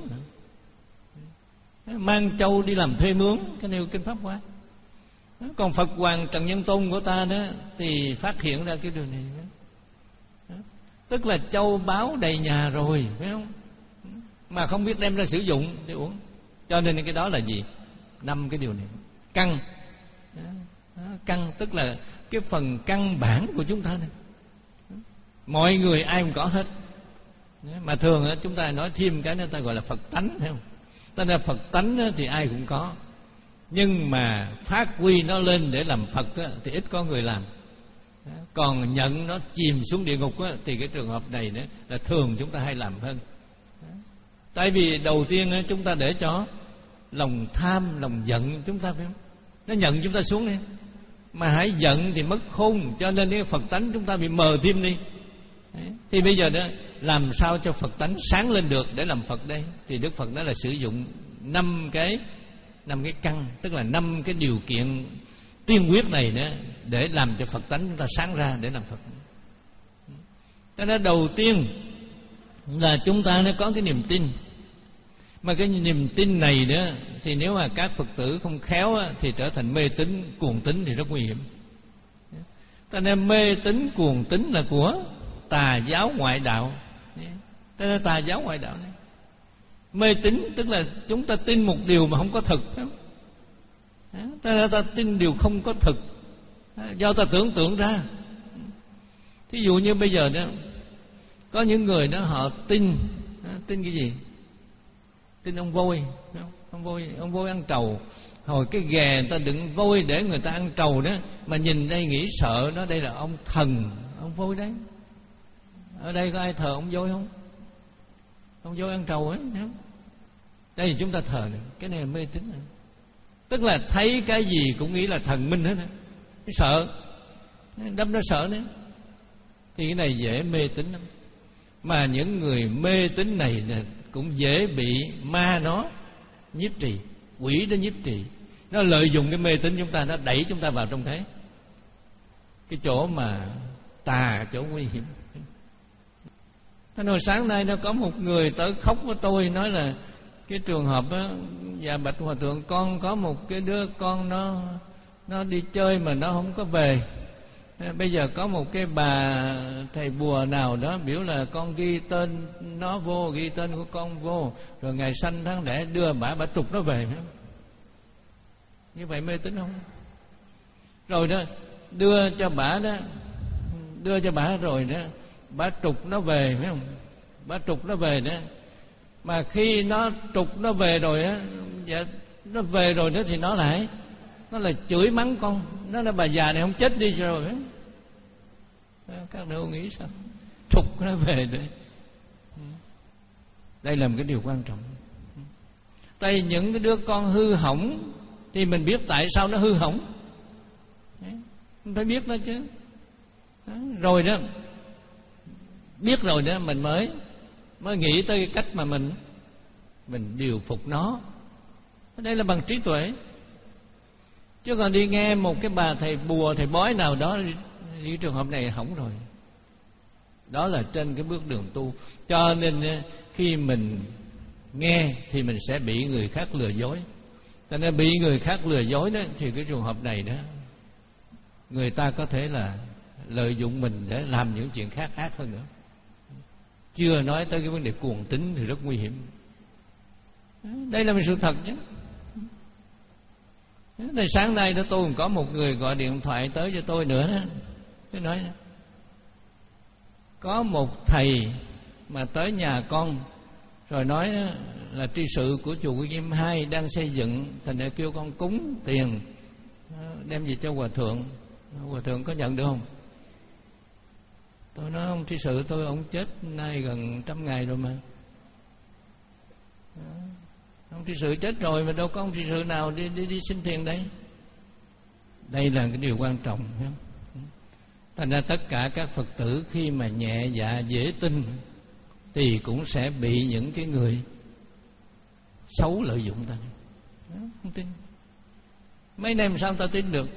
Speaker 3: Mang châu đi làm thuê mướn, cái nêu Kinh Pháp Hoa. Còn Phật Hoàng Trần Nhân Tôn của ta đó thì phát hiện ra cái điều này đó. Tức là châu báu đầy nhà rồi, phải không? Mà không biết đem ra sử dụng để uống. Cho nên cái đó là gì? 5 cái điều này. Căn. Căn tức là cái phần căn bản của chúng ta này. Mọi người ai cũng có hết. Mà thường chúng ta nói thêm cái nữa, ta gọi là Phật tánh, thấy không? Ta là Phật tánh thì ai cũng có, nhưng mà phát huy nó lên để làm Phật thì ít có người làm. Còn nhận nó chìm xuống địa ngục thì cái trường hợp này nữa là thường chúng ta hay làm hơn. Tại vì đầu tiên chúng ta để cho lòng tham, lòng giận chúng ta, phải không? Nó nhận chúng ta xuống đi. Mà hãy giận thì mất khôn, cho nên cái Phật tánh chúng ta bị mờ thêm đi. Thì bây giờ đó làm sao cho Phật tánh sáng lên được để làm Phật đây? Thì Đức Phật đó là sử dụng 5 cái căn, tức là 5 cái điều kiện tiên quyết này nữa để làm cho Phật tánh chúng ta sáng ra để làm Phật. Cho nên đầu tiên là chúng ta nó có cái niềm tin. Mà cái niềm tin này đó thì nếu mà các Phật tử không khéo thì trở thành mê tín, cuồng tín thì rất nguy hiểm. Cho nên mê tín, cuồng tín là của tà giáo ngoại đạo. Cho nên tà giáo ngoại đạo này. Mê tín tức là chúng ta tin một điều mà không có thực. Ta tin điều không có thực do ta tưởng tượng ra. Thí dụ như bây giờ đó, có những người đó họ tin cái gì? Tin ông voi, ông voi ăn trầu. Hồi cái ghè người ta đựng voi để người ta ăn trầu đó, mà nhìn đây nghĩ sợ nó, đây là ông thần, ông voi đấy. Ở đây có ai thờ ông voi không? Ông voi ăn trầu ấy, không? Đây thì chúng ta thờ này, cái này là mê tín này. Tức là thấy cái gì cũng nghĩ là thần minh hết á, sợ, đâm nó sợ nữa. Thì cái này dễ mê tín lắm. Mà những người mê tín này là cũng dễ bị ma nó nhiếp trì, quỷ nó nhiếp trì. Nó lợi dụng cái mê tín chúng ta, nó đẩy chúng ta vào trong cái chỗ mà tà, chỗ nguy hiểm. Thế hồi sáng nay nó có một người tới khóc với tôi, nói là cái trường hợp đó, dạ bạch hòa thượng, con có một cái đứa con nó đi chơi mà nó không có về. Bây giờ có một cái bà thầy bùa nào đó biểu là con ghi tên nó vô, ghi tên của con vô, rồi ngày sanh tháng đẻ đưa bà trục nó về. Như vậy mê tín không? Rồi đó đưa cho bả rồi đó, bả trục nó về, phải không? Bả trục nó về đó. Mà khi nó trục nó về rồi á, dạ, nó về rồi đó thì nó là chửi mắng con, nó là bà già này không chết đi rồi đó. Các đâu nghĩ sao? Trục nó về đấy. Đây là một cái điều quan trọng. Tại vì những cái đứa con hư hỏng thì mình biết tại sao nó hư hỏng, mình phải biết đó chứ. Rồi đó, biết rồi đó mình mới nghĩ tới cái cách mà mình điều phục nó. Đây là bằng trí tuệ. Chứ còn đi nghe một cái bà thầy bùa, thầy bói nào đó, những trường hợp này hỏng rồi. Đó là trên cái bước đường tu. Cho nên khi mình nghe thì mình sẽ bị người khác lừa dối. Cho nên bị người khác lừa dối đó, thì cái trường hợp này đó, người ta có thể là lợi dụng mình để làm những chuyện khác ác hơn nữa. Chưa nói tới cái vấn đề cuồng tín thì rất nguy hiểm. Đây là một sự thật nhé. Thì sáng nay đó tôi còn có một người gọi điện thoại tới cho tôi nữa đó. Tôi nói có một thầy mà tới nhà con rồi nói là tri sự của chùa Quy Nghiêm 2 đang xây dựng, thành ra kêu con cúng tiền đem về cho hòa thượng. Hòa thượng có nhận được không? Tôi nói ông tri sự tôi, ông chết nay gần 100 ngày rồi mà. Ông tri sự chết rồi mà đâu có ông tri sự nào đi xin tiền đây. Đây là cái điều quan trọng, phải không? Thành ra tất cả các Phật tử khi mà nhẹ dạ dễ tin thì cũng sẽ bị những cái người xấu lợi dụng ta. Không tin. Mấy này làm sao ta tin được?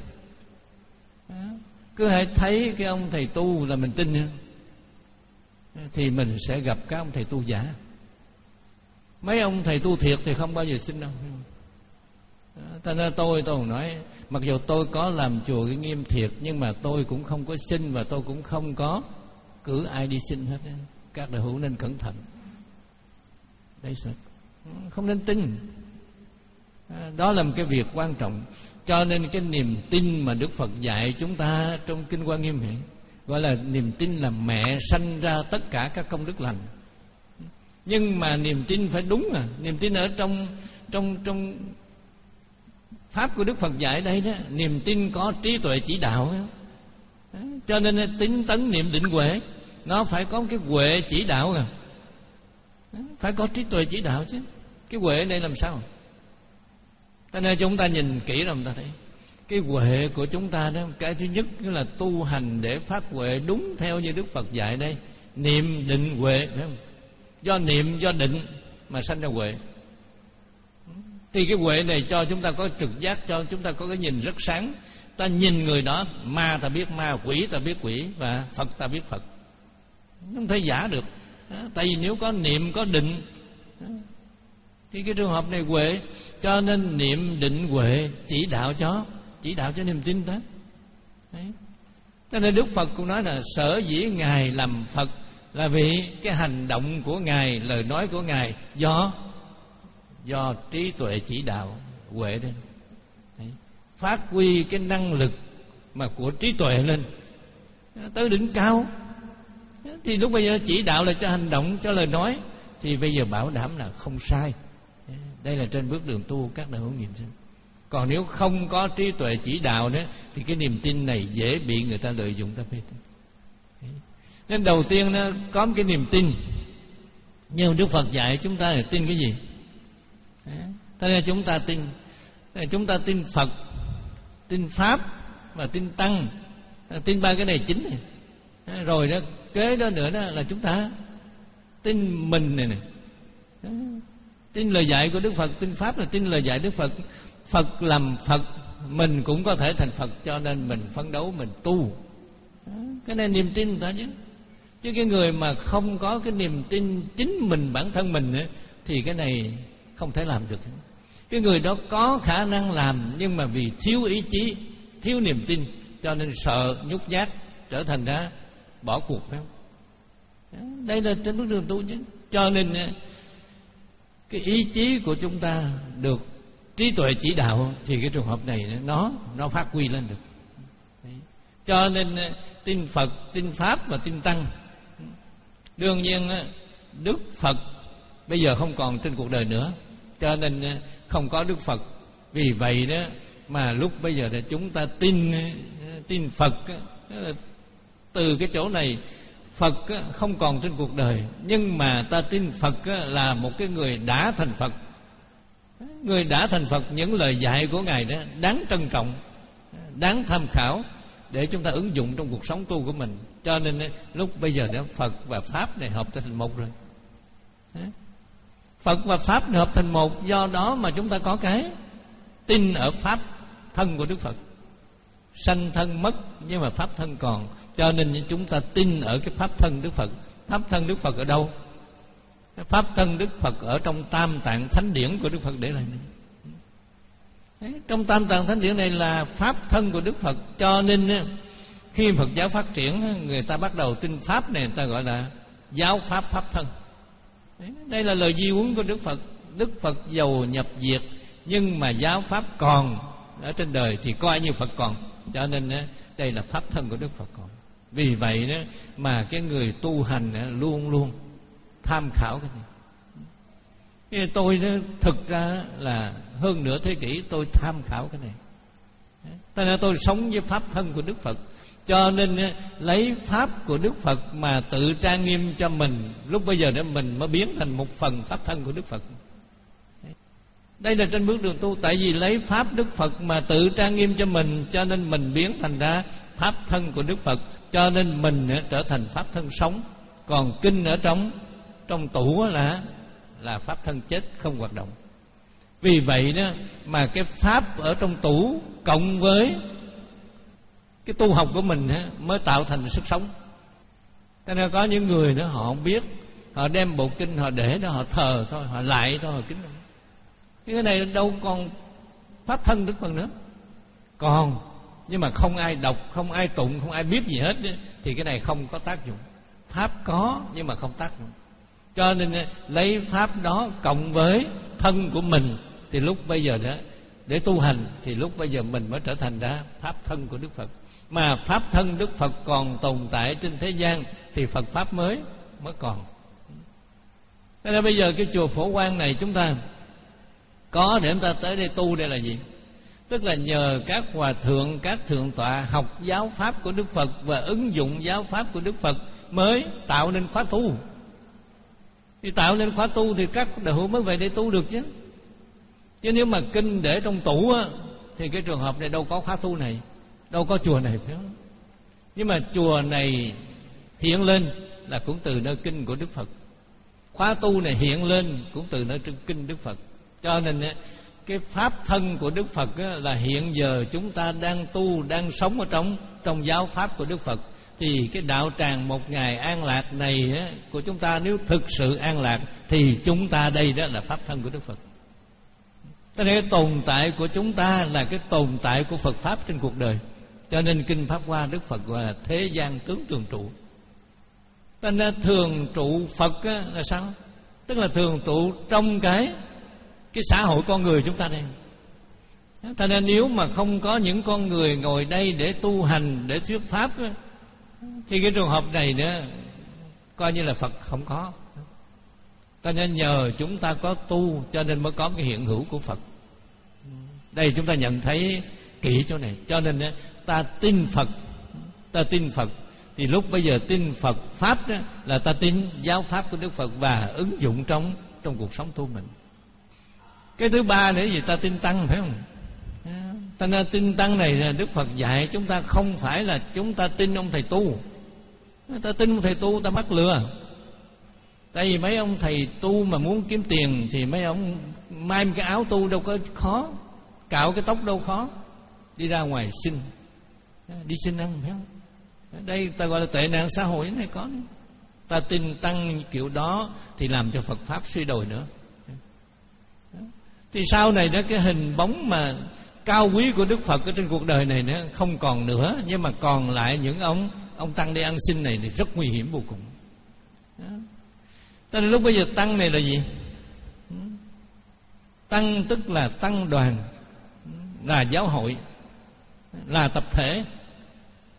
Speaker 3: Cứ hãy thấy cái ông thầy tu là mình tin, thì mình sẽ gặp các ông thầy tu giả. Mấy ông thầy tu thiệt thì không bao giờ xin đâu. Cho nên tôi còn nói, mặc dù tôi có làm chùa Cái Nghiêm thiệt, nhưng mà tôi cũng không có xin, và tôi cũng không có cử ai đi xin hết. Các đạo hữu nên cẩn thận. Đấy, không nên tin. Đó là một cái việc quan trọng. Cho nên cái niềm tin mà Đức Phật dạy chúng ta trong Kinh Hoa Nghiêm Hiển gọi là niềm tin là mẹ sanh ra tất cả các công đức lành. Nhưng mà niềm tin phải đúng. Niềm tin ở trong pháp của Đức Phật dạy đây đó, niềm tin có trí tuệ chỉ đạo. Cho nên tín tấn niệm định huệ nó phải có cái huệ chỉ đạo rồi. Phải có trí tuệ chỉ đạo chứ. Cái huệ này làm sao? Cho nên chúng ta nhìn kỹ rồi chúng ta thấy cái huệ của chúng ta đó, cái thứ nhất là tu hành để phát huệ đúng theo như Đức Phật dạy đây. Niệm định huệ, phải không? Do niệm do định mà sanh ra huệ. Thì cái huệ này cho chúng ta có trực giác, cho chúng ta có cái nhìn rất sáng. Ta nhìn người đó, ma ta biết ma, quỷ ta biết quỷ, và Phật ta biết Phật. Không thể giả được. Tại vì nếu có niệm có định thì cái trường hợp này huệ. Cho nên niệm định huệ chỉ đạo cho niềm tin đó. Cho nên Đức Phật cũng nói là sở dĩ Ngài làm Phật là vì cái hành động của Ngài, lời nói của Ngài do trí tuệ chỉ đạo huệ đây. Phát huy cái năng lực mà của trí tuệ lên tới đỉnh cao, thì lúc bây giờ chỉ đạo là cho hành động, cho lời nói, thì bây giờ bảo đảm là không sai. Đây là trên bước đường tu các đạo hữu nghiệm xem. Còn nếu không có trí tuệ chỉ đạo đó, thì cái niềm tin này dễ bị người ta lợi dụng ta phê. Nên đầu tiên nó có một cái niềm tin. Nhưng Đức Phật dạy chúng ta là tin cái gì? Thế nên chúng ta tin Phật, tin Pháp và tin Tăng. Tin ba cái này chính này. Rồi đó, kế đó nữa đó là chúng ta tin mình này. Tin lời dạy của Đức Phật. Tin Pháp là tin lời dạy Đức Phật. Phật làm Phật, mình cũng có thể thành Phật. Cho nên mình phấn đấu, mình tu. Cái này niềm tin người ta chứ. Chứ cái người mà không có cái niềm tin chính mình, bản thân mình ấy, thì cái này không thể làm được. Cái người đó có khả năng làm, nhưng mà vì thiếu ý chí, thiếu niềm tin, cho nên sợ, nhút nhát, trở thành ra bỏ cuộc, phải không? Đây là trên bước đường tu chứ. Cho nên cái ý chí của chúng ta được trí tuệ chỉ đạo, thì cái trường hợp này nó phát huy lên được. Cho nên tin Phật, tin Pháp và tin Tăng. Đương nhiên Đức Phật bây giờ không còn trên cuộc đời nữa, cho nên không có Đức Phật. Vì vậy đó mà lúc bây giờ là chúng ta tin Phật. Từ cái chỗ này, Phật không còn trên cuộc đời, nhưng mà ta tin Phật là một cái người đã thành Phật. Người đã thành Phật, những lời dạy của Ngài đó đáng trân trọng, đáng tham khảo để chúng ta ứng dụng trong cuộc sống tu của mình. Cho nên lúc bây giờ đó Phật và Pháp này hợp thành một rồi. Phật và Pháp hợp thành một, do đó mà chúng ta có cái tin ở Pháp thân của Đức Phật. Sanh thân mất nhưng mà Pháp thân còn, cho nên chúng ta tin ở cái Pháp thân Đức Phật. Pháp thân Đức Phật ở đâu? Pháp thân Đức Phật ở trong Tam Tạng Thánh Điển của Đức Phật để lại này. Trong Tam Tạng Thánh Điển này là Pháp thân của Đức Phật. Cho nên khi Phật giáo phát triển, người ta bắt đầu tin Pháp này, người ta gọi là giáo Pháp Pháp thân. Đây là lời di huấn của Đức Phật. Đức Phật dầu nhập diệt, nhưng mà giáo Pháp còn ở trên đời thì coi như Phật còn. Cho nên đây là Pháp thân của Đức Phật còn. Vì vậy đó mà cái người tu hành luôn luôn tham khảo cái này. Tôi đó, thực ra là hơn nửa thế kỷ tôi tham khảo cái này. Tại nên tôi sống với Pháp thân của Đức Phật. Cho nên lấy Pháp của Đức Phật mà tự trang nghiêm cho mình. Lúc bây giờ đó mình mới biến thành một phần Pháp thân của Đức Phật. Đây là trên bước đường tu. Tại vì lấy Pháp Đức Phật mà tự trang nghiêm cho mình, cho nên mình biến thành ra Pháp thân của Đức Phật. Cho nên mình trở thành Pháp thân sống. Còn kinh ở trong tủ là Pháp thân chết không hoạt động. Vì vậy đó mà cái Pháp ở trong tủ cộng với cái tu học của mình mới tạo thành sức sống. Cho nên có những người đó họ không biết, họ đem bộ kinh họ để đó, họ thờ thôi, họ lại thôi, họ kính. Cái này đâu còn Pháp thân Đức Phật nữa. Còn, nhưng mà không ai đọc, không ai tụng, không ai biết gì hết thì cái này không có tác dụng. Pháp có nhưng mà không tác dụng. Cho nên lấy Pháp đó cộng với thân của mình, thì lúc bây giờ đó để tu hành, thì lúc bây giờ mình mới trở thành ra Pháp thân của Đức Phật. Mà Pháp thân Đức Phật còn tồn tại trên thế gian thì Phật Pháp mới còn. Thế nên bây giờ cái chùa Phổ Quang này chúng ta có để chúng ta tới đây tu, đây là gì? Tức là nhờ các hòa thượng, các thượng tọa học giáo Pháp của Đức Phật và ứng dụng giáo Pháp của Đức Phật mới tạo nên khóa tu. Thì tạo nên khóa tu thì các đạo hữu mới về đây tu được chứ. Chứ nếu mà kinh để trong tủ thì cái trường hợp này đâu có khóa tu này, đâu có chùa này, phải không? Nhưng mà chùa này hiện lên là cũng từ nơi kinh của Đức Phật. Khóa tu này hiện lên cũng từ nơi kinh Đức Phật. Cho nên cái Pháp thân của Đức Phật là hiện giờ chúng ta đang tu, đang sống ở trong giáo Pháp của Đức Phật. Thì cái đạo tràng một ngày an lạc này của chúng ta, nếu thực sự an lạc thì chúng ta đây đó là Pháp thân của Đức Phật. Cho nên cái tồn tại của chúng ta là cái tồn tại của Phật Pháp trên cuộc đời. Cho nên Kinh Pháp Hoa Đức Phật gọi là thế gian tướng thường trụ. Cho nên thường trụ Phật là sao? Tức là thường trụ trong cái xã hội con người chúng ta đây. Cho nên nếu mà không có những con người ngồi đây để tu hành, để thuyết Pháp thì cái trường hợp này nữa coi như là Phật không có. Cho nên nhờ chúng ta có tu cho nên mới có cái hiện hữu của Phật. Đây chúng ta nhận thấy kỹ chỗ này. Cho nên ta tin Phật thì lúc bây giờ tin Phật Pháp đó là ta tin giáo Pháp của Đức Phật và ứng dụng trong cuộc sống tu mình. Cái thứ ba nữa gì? Ta tin Tăng, phải không? Ta nên tin Tăng này là Đức Phật dạy chúng ta, không phải là chúng ta tin ông thầy tu. Ta tin ông thầy tu ta mắc lừa. Tại vì mấy ông thầy tu mà muốn kiếm tiền thì mấy ông may cái áo tu đâu có khó, cạo cái tóc đâu khó, đi ra ngoài xin, đi xin ăn, phải không? Đây ta gọi là tệ nạn xã hội này có. Ta tin Tăng kiểu đó thì làm cho Phật Pháp suy đồi nữa. Thì sau này đó cái hình bóng mà cao quý của Đức Phật ở trên cuộc đời này nữa không còn nữa, nhưng mà còn lại những ông Tăng đi ăn xin này thì rất nguy hiểm vô cùng. Cho nên lúc bây giờ Tăng này là gì? Tăng tức là tăng đoàn, là giáo hội, là tập thể.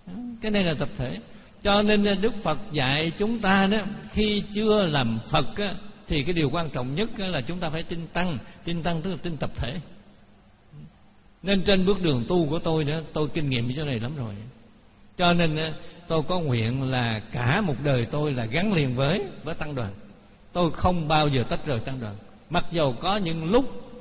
Speaker 3: Cái này là tập thể. Cho nên Đức Phật dạy chúng ta đó, khi chưa làm Phật á, thì cái điều quan trọng nhất là chúng ta phải tin Tăng. Tin Tăng tức là tin tập thể. Nên trên bước đường tu của tôi đó, tôi kinh nghiệm cái chỗ này lắm rồi. Cho nên tôi có nguyện là cả một đời tôi là gắn liền với Tăng đoàn. Tôi không bao giờ tách rời Tăng đoàn. Mặc dù có những lúc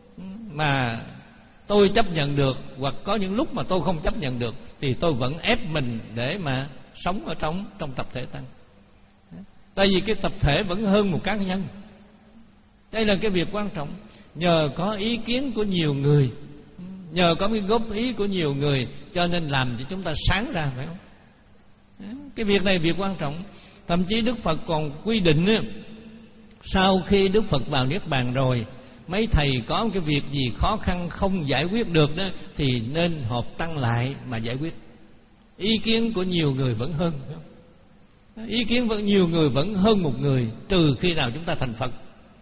Speaker 3: mà tôi chấp nhận được, hoặc có những lúc mà tôi không chấp nhận được, thì tôi vẫn ép mình để mà sống ở trong tập thể Tăng. Tại vì cái tập thể vẫn hơn một cá nhân. Đây là cái việc quan trọng. Nhờ có ý kiến của nhiều người, nhờ có cái góp ý của nhiều người, cho nên làm cho chúng ta sáng ra, phải không? Cái việc này việc quan trọng. Thậm chí Đức Phật còn quy định, sau khi Đức Phật vào Niết Bàn rồi, mấy thầy có cái việc gì khó khăn không giải quyết được đó, thì nên họp Tăng lại mà giải quyết. Ý kiến của nhiều người vẫn hơn, phải không? Ý kiến vẫn nhiều người vẫn hơn một người, trừ khi nào chúng ta thành Phật.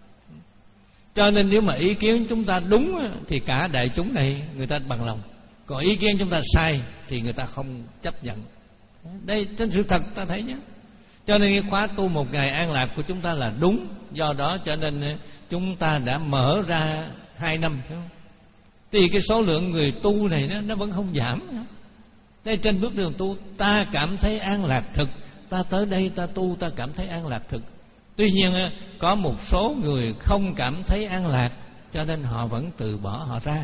Speaker 3: Cho nên nếu mà ý kiến chúng ta đúng thì cả đại chúng này người ta bằng lòng. Còn ý kiến chúng ta sai thì người ta không chấp nhận. Đây trên sự thật ta thấy nhé. Cho nên cái khóa tu một ngày an lạc của chúng ta là đúng. Do đó cho nên chúng ta đã mở ra 2 năm, phải không? Thì cái số lượng người tu này nó vẫn không giảm. Đây trên bước đường tu ta cảm thấy an lạc thực. Ta tới đây ta tu ta cảm thấy an lạc thực. Tuy nhiên có một số người không cảm thấy an lạc, cho nên họ vẫn từ bỏ họ ra.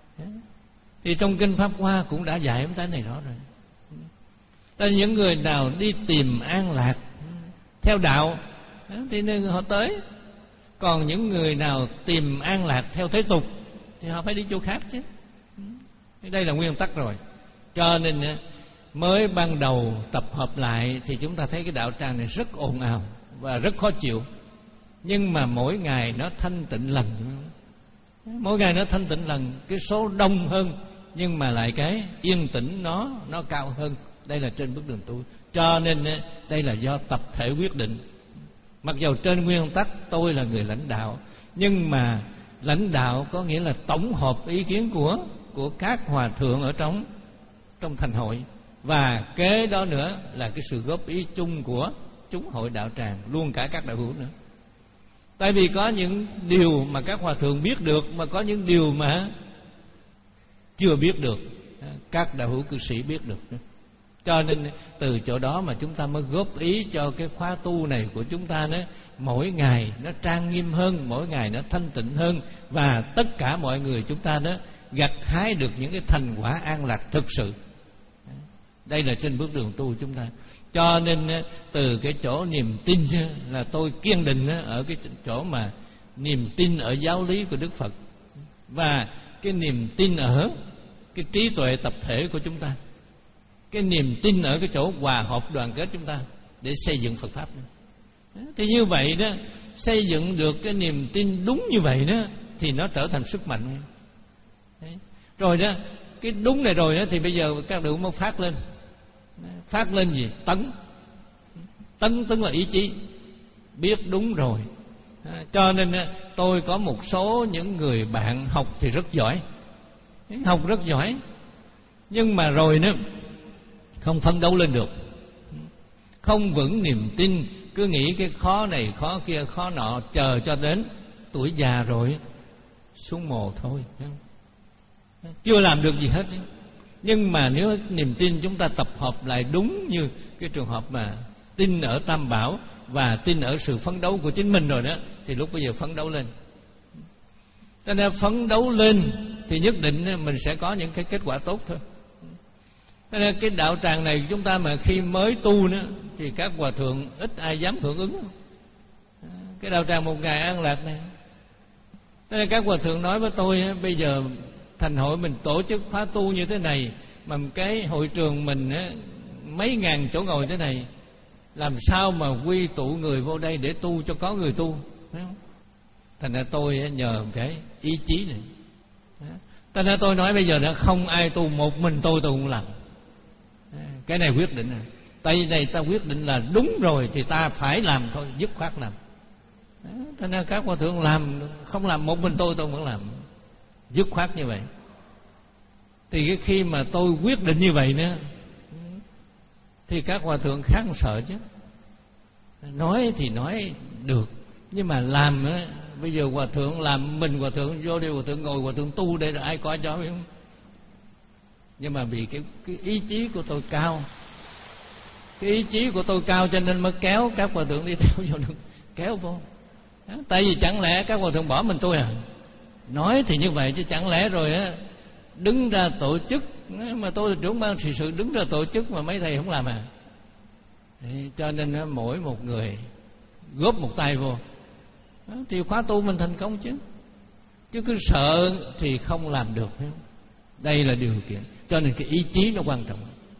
Speaker 3: Thì trong Kinh Pháp Hoa cũng đã dạy chúng ta này rõ rồi. Tại những người nào đi tìm an lạc theo đạo thì nên họ tới. Còn những người nào tìm an lạc theo thế tục thì họ phải đi chỗ khác chứ. Đây là nguyên tắc rồi. Cho nên mới ban đầu tập hợp lại thì chúng ta thấy cái đạo tràng này rất ồn ào và rất khó chịu. Nhưng mà mỗi ngày nó thanh tịnh lần. Mỗi ngày nó thanh tịnh lần. Cái số đông hơn, nhưng mà lại cái yên tĩnh nó cao hơn. Đây là trên bước đường tu. Cho nên đây là do tập thể quyết định. Mặc dù trên nguyên tắc tôi là người lãnh đạo, nhưng mà lãnh đạo có nghĩa là tổng hợp ý kiến của các hòa thượng ở trong thành hội. Và kế đó nữa là cái sự góp ý chung của chúng hội đạo tràng, luôn cả các đạo hữu nữa. Tại vì có những điều mà các hòa thượng biết được, mà có những điều mà chưa biết được, các đạo hữu cư sĩ biết được nữa. Cho nên từ chỗ đó mà chúng ta mới góp ý cho cái khóa tu này của chúng ta đó, mỗi ngày nó trang nghiêm hơn, mỗi ngày nó thanh tịnh hơn, và tất cả mọi người chúng ta đó gặt hái được những cái thành quả an lạc thực sự. Đây là trên bước đường tu chúng ta. Cho nên từ cái chỗ niềm tin là tôi kiên định ở cái chỗ mà niềm tin ở giáo lý của Đức Phật, và cái niềm tin ở cái trí tuệ tập thể của chúng ta, cái niềm tin ở cái chỗ hòa hợp đoàn kết chúng ta để xây dựng Phật Pháp. Thì như vậy đó, xây dựng được cái niềm tin đúng như vậy đó, thì nó trở thành sức mạnh. Rồi đó, cái đúng này rồi đó, thì bây giờ các đạo mới phát lên. Phát lên gì? Tấn tức là ý chí. Biết đúng rồi. Cho nên tôi có một số những người bạn học thì rất giỏi, học rất giỏi, nhưng mà rồi đó không phấn đấu lên được, không vững niềm tin, cứ nghĩ cái khó này khó kia khó nọ, chờ cho đến tuổi già rồi xuống mồ thôi, chưa làm được gì hết. Nhưng mà nếu niềm tin chúng ta tập hợp lại đúng như cái trường hợp mà tin ở Tam Bảo và tin ở sự phấn đấu của chính mình rồi đó, thì lúc bây giờ phấn đấu lên. Cho nên phấn đấu lên thì nhất định mình sẽ có những cái kết quả tốt thôi. Cho nên cái đạo tràng này chúng ta mà khi mới tu nữa thì các hòa thượng ít ai dám hưởng ứng cái đạo tràng một ngày an lạc này. Cho nên các hòa thượng nói với tôi, bây giờ thành hội mình tổ chức khóa tu như thế này, mà cái hội trường mình mấy ngàn chỗ ngồi thế này, làm sao mà quy tụ người vô đây để tu cho có người tu, phải không? Thành ra tôi nhờ cái ý chí này. Thành ra tôi nói bây giờ đã không ai tu, một mình tôi cũng làm. Cái này quyết định rồi. Tại vì này ta quyết định là đúng rồi thì ta phải làm thôi, dứt khoát làm. Thành ra các hòa thượng làm, không làm một mình tôi vẫn làm, dứt khoát như vậy. Thì cái khi mà tôi quyết định như vậy nữa, thì các hòa thượng khác không sợ chứ. Nói thì nói được, nhưng mà làm á, bây giờ hòa thượng làm mình hòa thượng vô đây, hòa thượng ngồi, hòa thượng tu đây, rồi ai coi cho biết không? Nhưng mà vì cái ý chí của tôi cao, cái ý chí của tôi cao cho nên mới kéo các hòa thượng đi theo vô được, kéo vô. Tại vì chẳng lẽ các hòa thượng bỏ mình tôi à? Nói thì như vậy chứ chẳng lẽ rồi á đứng ra tổ chức, mà tôi là trưởng ban trị sự đứng ra tổ chức mà mấy thầy không làm à? Cho nên mỗi một người góp một tay vô thì khóa tu mình thành công chứ. Chứ cứ sợ thì không làm được. Đây là điều kiện. Cho nên cái ý chí nó quan trọng.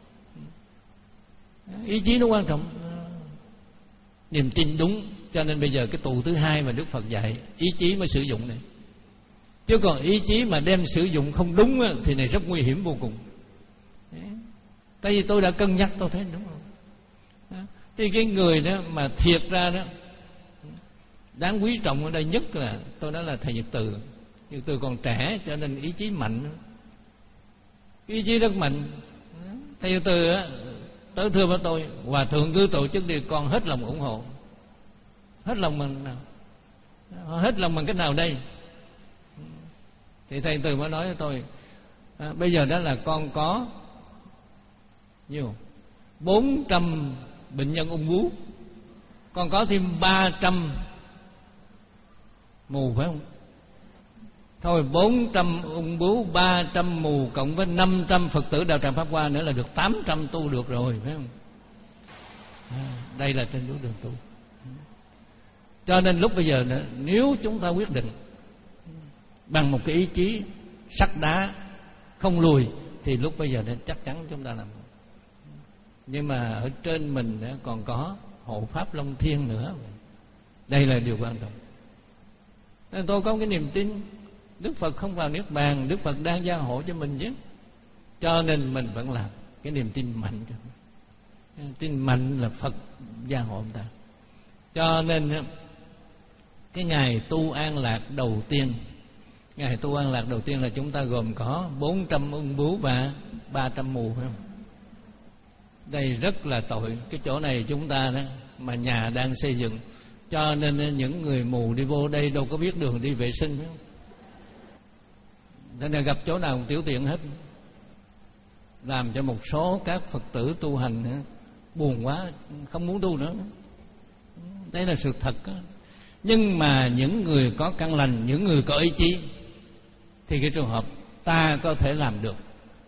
Speaker 3: Ý chí nó quan trọng, niềm tin đúng. Cho nên bây giờ cái tù thứ hai mà Đức Phật dạy, ý chí mới sử dụng này. Chứ còn ý chí mà đem sử dụng không đúng thì này rất nguy hiểm vô cùng. Tại vì tôi đã cân nhắc, tôi thấy đúng không? Thì cái người đó mà thiệt ra đó đáng quý trọng ở đây nhất là, tôi nói là thầy Nhật Từ. Nhật Từ còn trẻ cho nên ý chí mạnh, ý chí rất mạnh. Thầy Nhật Từ tới thưa với tôi, hòa thượng cứ tổ chức đi, con hết lòng ủng hộ. Hết lòng mình nào? Hết lòng bằng cách nào đây? Thì thầy Từ mới nói với tôi, bây giờ đó là con có nhiều 400 bệnh nhân ung bướu, con có thêm 300 mù phải không? Thôi 400 ung bướu, 300 mù cộng với 500 Phật tử Đạo Tràng Pháp Hoa nữa là được 800 tu được rồi phải không? Đây là trên đường tu. Cho nên lúc bây giờ nữa, nếu chúng ta quyết định bằng một cái ý chí sắt đá không lùi thì lúc bây giờ chắc chắn chúng ta làm. Nhưng mà ở trên mình còn có hộ pháp Long Thiên nữa. Đây là điều quan trọng. Nên tôi có cái niềm tin Đức Phật không vào Niết Bàn, Đức Phật đang gia hộ cho mình chứ. Cho nên mình vẫn làm. Cái niềm tin mạnh. Tin mạnh là Phật gia hộ ông ta. Cho nên cái ngày tu an lạc đầu tiên, ngày tu an lạc đầu tiên là chúng ta gồm có 400 ung bướu và 300 mù phải không? Đây rất là tội. Cái chỗ này chúng ta đó mà nhà đang xây dựng, cho nên những người mù đi vô đây đâu có biết đường đi vệ sinh phải không? Nên là gặp chỗ nào cũng tiểu tiện hết, làm cho một số các Phật tử tu hành buồn quá, không muốn tu nữa. Đây là sự thật đó. Nhưng mà những người có căn lành, những người có ý chí thì cái trường hợp ta có thể làm được.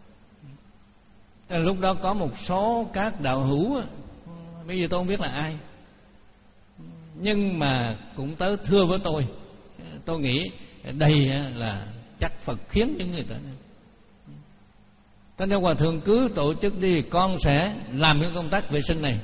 Speaker 3: Lúc đó có một số các đạo hữu, bây giờ tôi không biết là ai, nhưng mà cũng tới thưa với tôi nghĩ đây là chắc Phật khiến những người tới. Cho nên hòa thượng cứ tổ chức đi, con sẽ làm cái công tác vệ sinh này,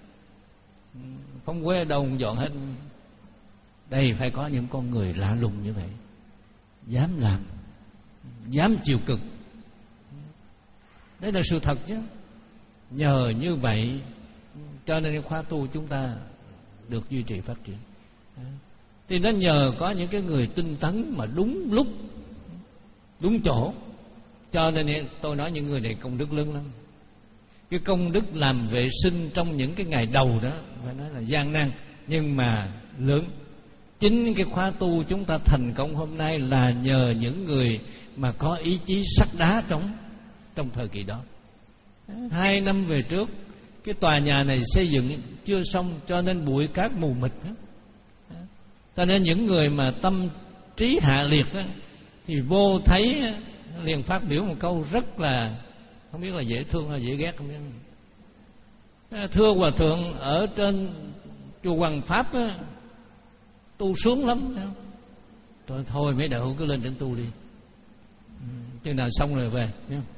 Speaker 3: không quê đâu dọn hết. Đây phải có những con người lạ lùng như vậy, dám làm, dám chịu cực. Đấy là sự thật chứ. Nhờ như vậy cho nên khóa tu chúng ta được duy trì phát triển. Thì nó nhờ có những cái người tinh tấn mà đúng lúc, đúng chỗ. Cho nên tôi nói những người này công đức lớn lắm. Cái công đức làm vệ sinh trong những cái ngày đầu đó phải nói là gian nan, nhưng mà lớn. Chính cái khóa tu chúng ta thành công hôm nay là nhờ những người mà có ý chí sắt đá trong thời kỳ đó. 2 năm về trước, cái tòa nhà này xây dựng chưa xong, cho nên bụi cát mù mịt. Cho nên những người mà tâm trí hạ liệt thì vô thấy liền phát biểu một câu rất là không biết là dễ thương hay dễ ghét không biết. Thưa hòa thượng, ở trên chùa Hoàng Pháp tu sướng lắm. Thôi mấy đạo hữu cứ lên trên tu đi, chừng nào xong rồi về.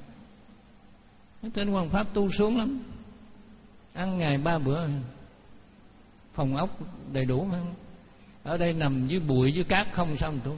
Speaker 3: Trên Hoàng Pháp tu sướng lắm, ăn ngày 3 bữa, phòng ốc đầy đủ. Ở đây nằm dưới bụi dưới cát không sao mà tu.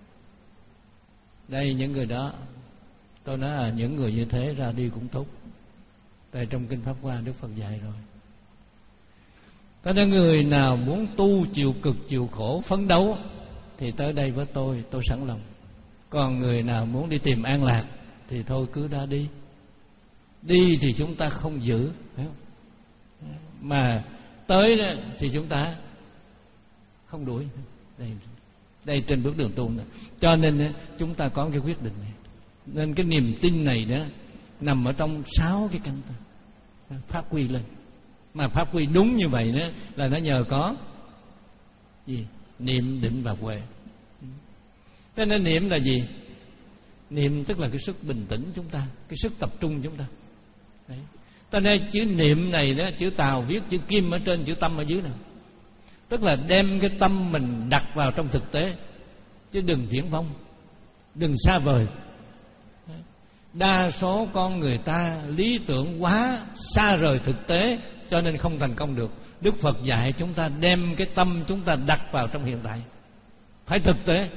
Speaker 3: Đây những người đó, tôi nói là những người như thế ra đi cũng tốt. Tại trong Kinh Pháp Hoa Đức Phật dạy rồi. Có những người nào muốn tu chịu cực chịu khổ phấn đấu thì tới đây với tôi sẵn lòng. Còn người nào muốn đi tìm an lạc thì thôi cứ ra đi. Đi thì chúng ta không giữ, phải không? mà tới đó thì chúng ta không đuổi. Đây trên bước đường tu này. Cho nên chúng ta có cái quyết định này. Nên cái niềm tin này đó nằm ở trong 6 cái căn tầng phát huy lên. Mà phát huy đúng như vậy đó là nó nhờ có gì? Niệm, định và huệ. Cho nên niệm là gì? Niệm tức là cái sức bình tĩnh chúng ta, cái sức tập trung chúng ta. Đấy. Cho nên chữ niệm này đó, chữ Tàu viết chữ Kim ở trên, chữ tâm ở dưới nào. Tức là đem cái tâm mình đặt vào trong thực tế, chứ đừng viển vông, đừng xa vời. Đa số con người ta lý tưởng quá, xa rời thực tế, cho nên không thành công được. Đức Phật dạy chúng ta đem cái tâm chúng ta đặt vào trong hiện tại, phải thực tế,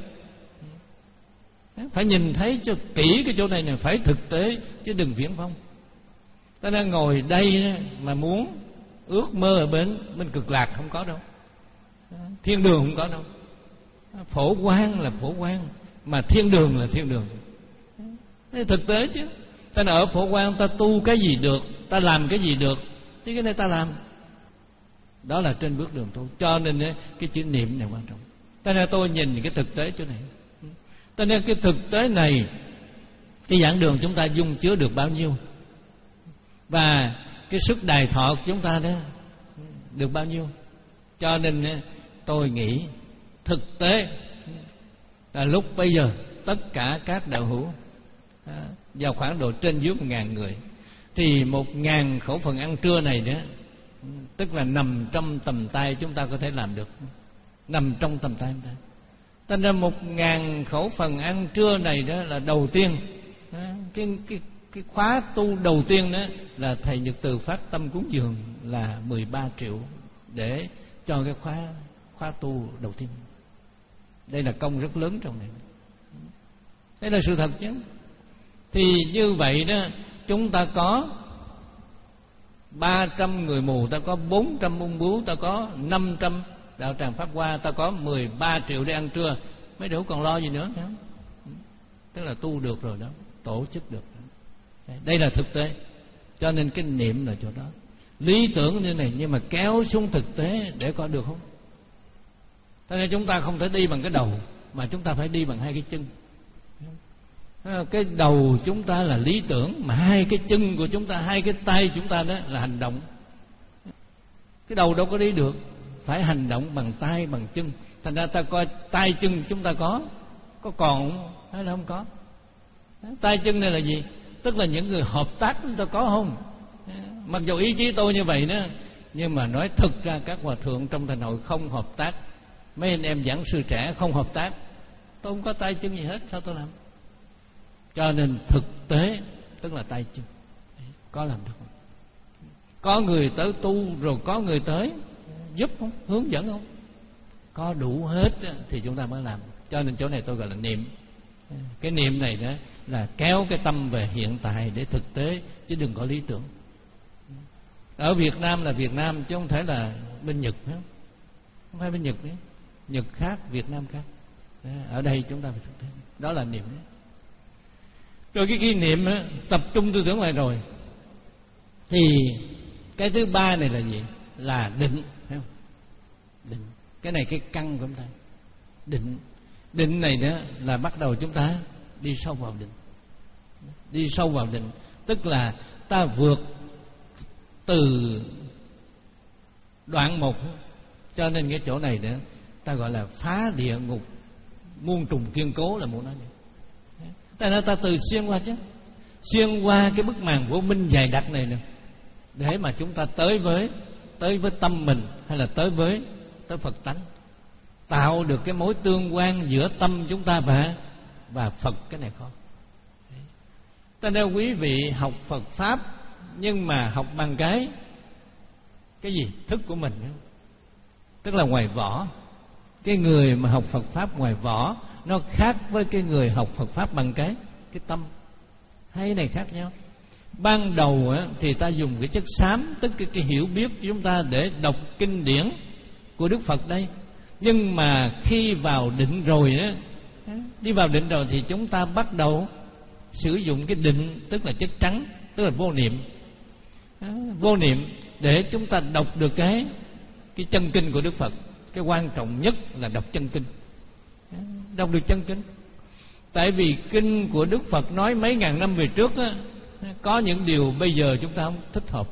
Speaker 3: phải nhìn thấy cho kỹ cái chỗ này này, phải thực tế chứ đừng viển vông. Ta đang ngồi đây mà muốn ước mơ ở bên cực lạc không có đâu, thiên đường không có đâu. Phổ quang là phổ quang, mà thiên đường là thiên đường. Thế thực tế chứ. Ta ở phổ quang ta tu cái gì được, ta làm cái gì được, chứ cái này ta làm. Đó là trên bước đường tu. Cho nên cái chữ niệm này quan trọng. Ta nên tôi nhìn cái thực tế chỗ này. Ta nên cái thực tế này, cái giảng đường chúng ta dung chứa được bao nhiêu, và cái sức đài thọ của chúng ta đó được bao nhiêu. Cho nên tôi nghĩ thực tế là lúc bây giờ tất cả các đạo hữu vào khoảng độ trên dưới 1.000 người, thì 1.000 khẩu phần ăn trưa này đó, tức là nằm trong tầm tay chúng ta có thể làm được, nằm trong tầm tay chúng ta. Thành ra 1.000 khẩu phần ăn trưa này đó là đầu tiên. Cái khóa tu đầu tiên đó là thầy Nhật Từ phát tâm cúng dường là 13 triệu để cho cái khóa tu đầu tiên. Đây là công rất lớn trong này. Đây là sự thật chứ. Thì như vậy đó, chúng ta có 300 người mù, ta có 400 ung bướu, ta có 500 đạo tràng pháp hoa, ta có 13 triệu để ăn trưa, mấy đủ còn lo gì nữa không? Tức là tu được rồi đó, tổ chức được. Đây là thực tế. Cho nên cái niệm là chỗ đó. Lý tưởng như này nhưng mà kéo xuống thực tế để có được không? Cho nên chúng ta không thể đi bằng cái đầu, mà chúng ta phải đi bằng hai cái chân. Cái đầu chúng ta là lý tưởng, mà hai cái chân của chúng ta, hai cái tay chúng ta đó là hành động. Cái đầu đâu có đi được, phải hành động bằng tay bằng chân. Thành ra ta coi tay chân chúng ta có còn không hay là không có. Tay chân này là gì? Tức là những người hợp tác chúng ta có không? Mặc dù ý chí tôi như vậy đó, nhưng mà nói thực ra các hòa thượng trong thành hội không hợp tác. Mấy anh em giảng sư trẻ không hợp tác. Tôi không có tay chân gì hết, sao tôi làm? Cho nên thực tế tức là tay chân. Có làm được không? Có người tới tu rồi có người tới giúp không? Hướng dẫn không? Có đủ hết thì chúng ta mới làm. Cho nên chỗ này tôi gọi là niệm. Cái niệm này đó là kéo cái tâm về hiện tại để thực tế, chứ đừng có lý tưởng. Ở Việt Nam là Việt Nam, chứ không thể là bên Nhật nữa. Không phải bên Nhật nữa. Nhật khác, Việt Nam khác. Ở đây chúng ta phải thực tế. Đó là niệm đó. Rồi cái khi niệm đó, tập trung tư tưởng lại rồi, thì cái thứ ba này là gì? Là định, thấy không? Định. Cái này cái căn của chúng ta. Định. Định này đó là bắt đầu chúng ta đi sâu vào định. Đi sâu vào định tức là ta vượt từ đoạn một. Cho nên cái chỗ này đó ta gọi là phá địa ngục muôn trùng kiên cố, là muốn nói vậy. Tại sao ta từ xuyên qua chứ? Xuyên qua cái bức màn vô minh dày đặc này nè, để mà chúng ta tới với tâm mình, hay là tới Phật tánh, tạo được cái mối tương quan giữa tâm chúng ta và Phật. Cái này khó. Ta nên quý vị học Phật pháp, nhưng mà học bằng cái gì? Thức của mình, tức là ngoài vỏ. Cái người mà học Phật pháp ngoài vỏ nó khác với cái người học Phật pháp bằng cái tâm. Hai này khác nhau. Ban đầu thì ta dùng cái chất xám, tức cái hiểu biết của chúng ta để đọc kinh điển của Đức Phật đây. Nhưng mà khi vào định rồi đó, đi vào định rồi thì chúng ta bắt đầu sử dụng cái định, tức là chất trắng, tức là vô niệm. Vô niệm để chúng ta đọc được cái chân kinh của Đức Phật. Cái quan trọng nhất là đọc chân kinh, đọc được chân kinh. Tại vì kinh của Đức Phật nói mấy ngàn năm về trước á, có những điều bây giờ chúng ta không thích hợp.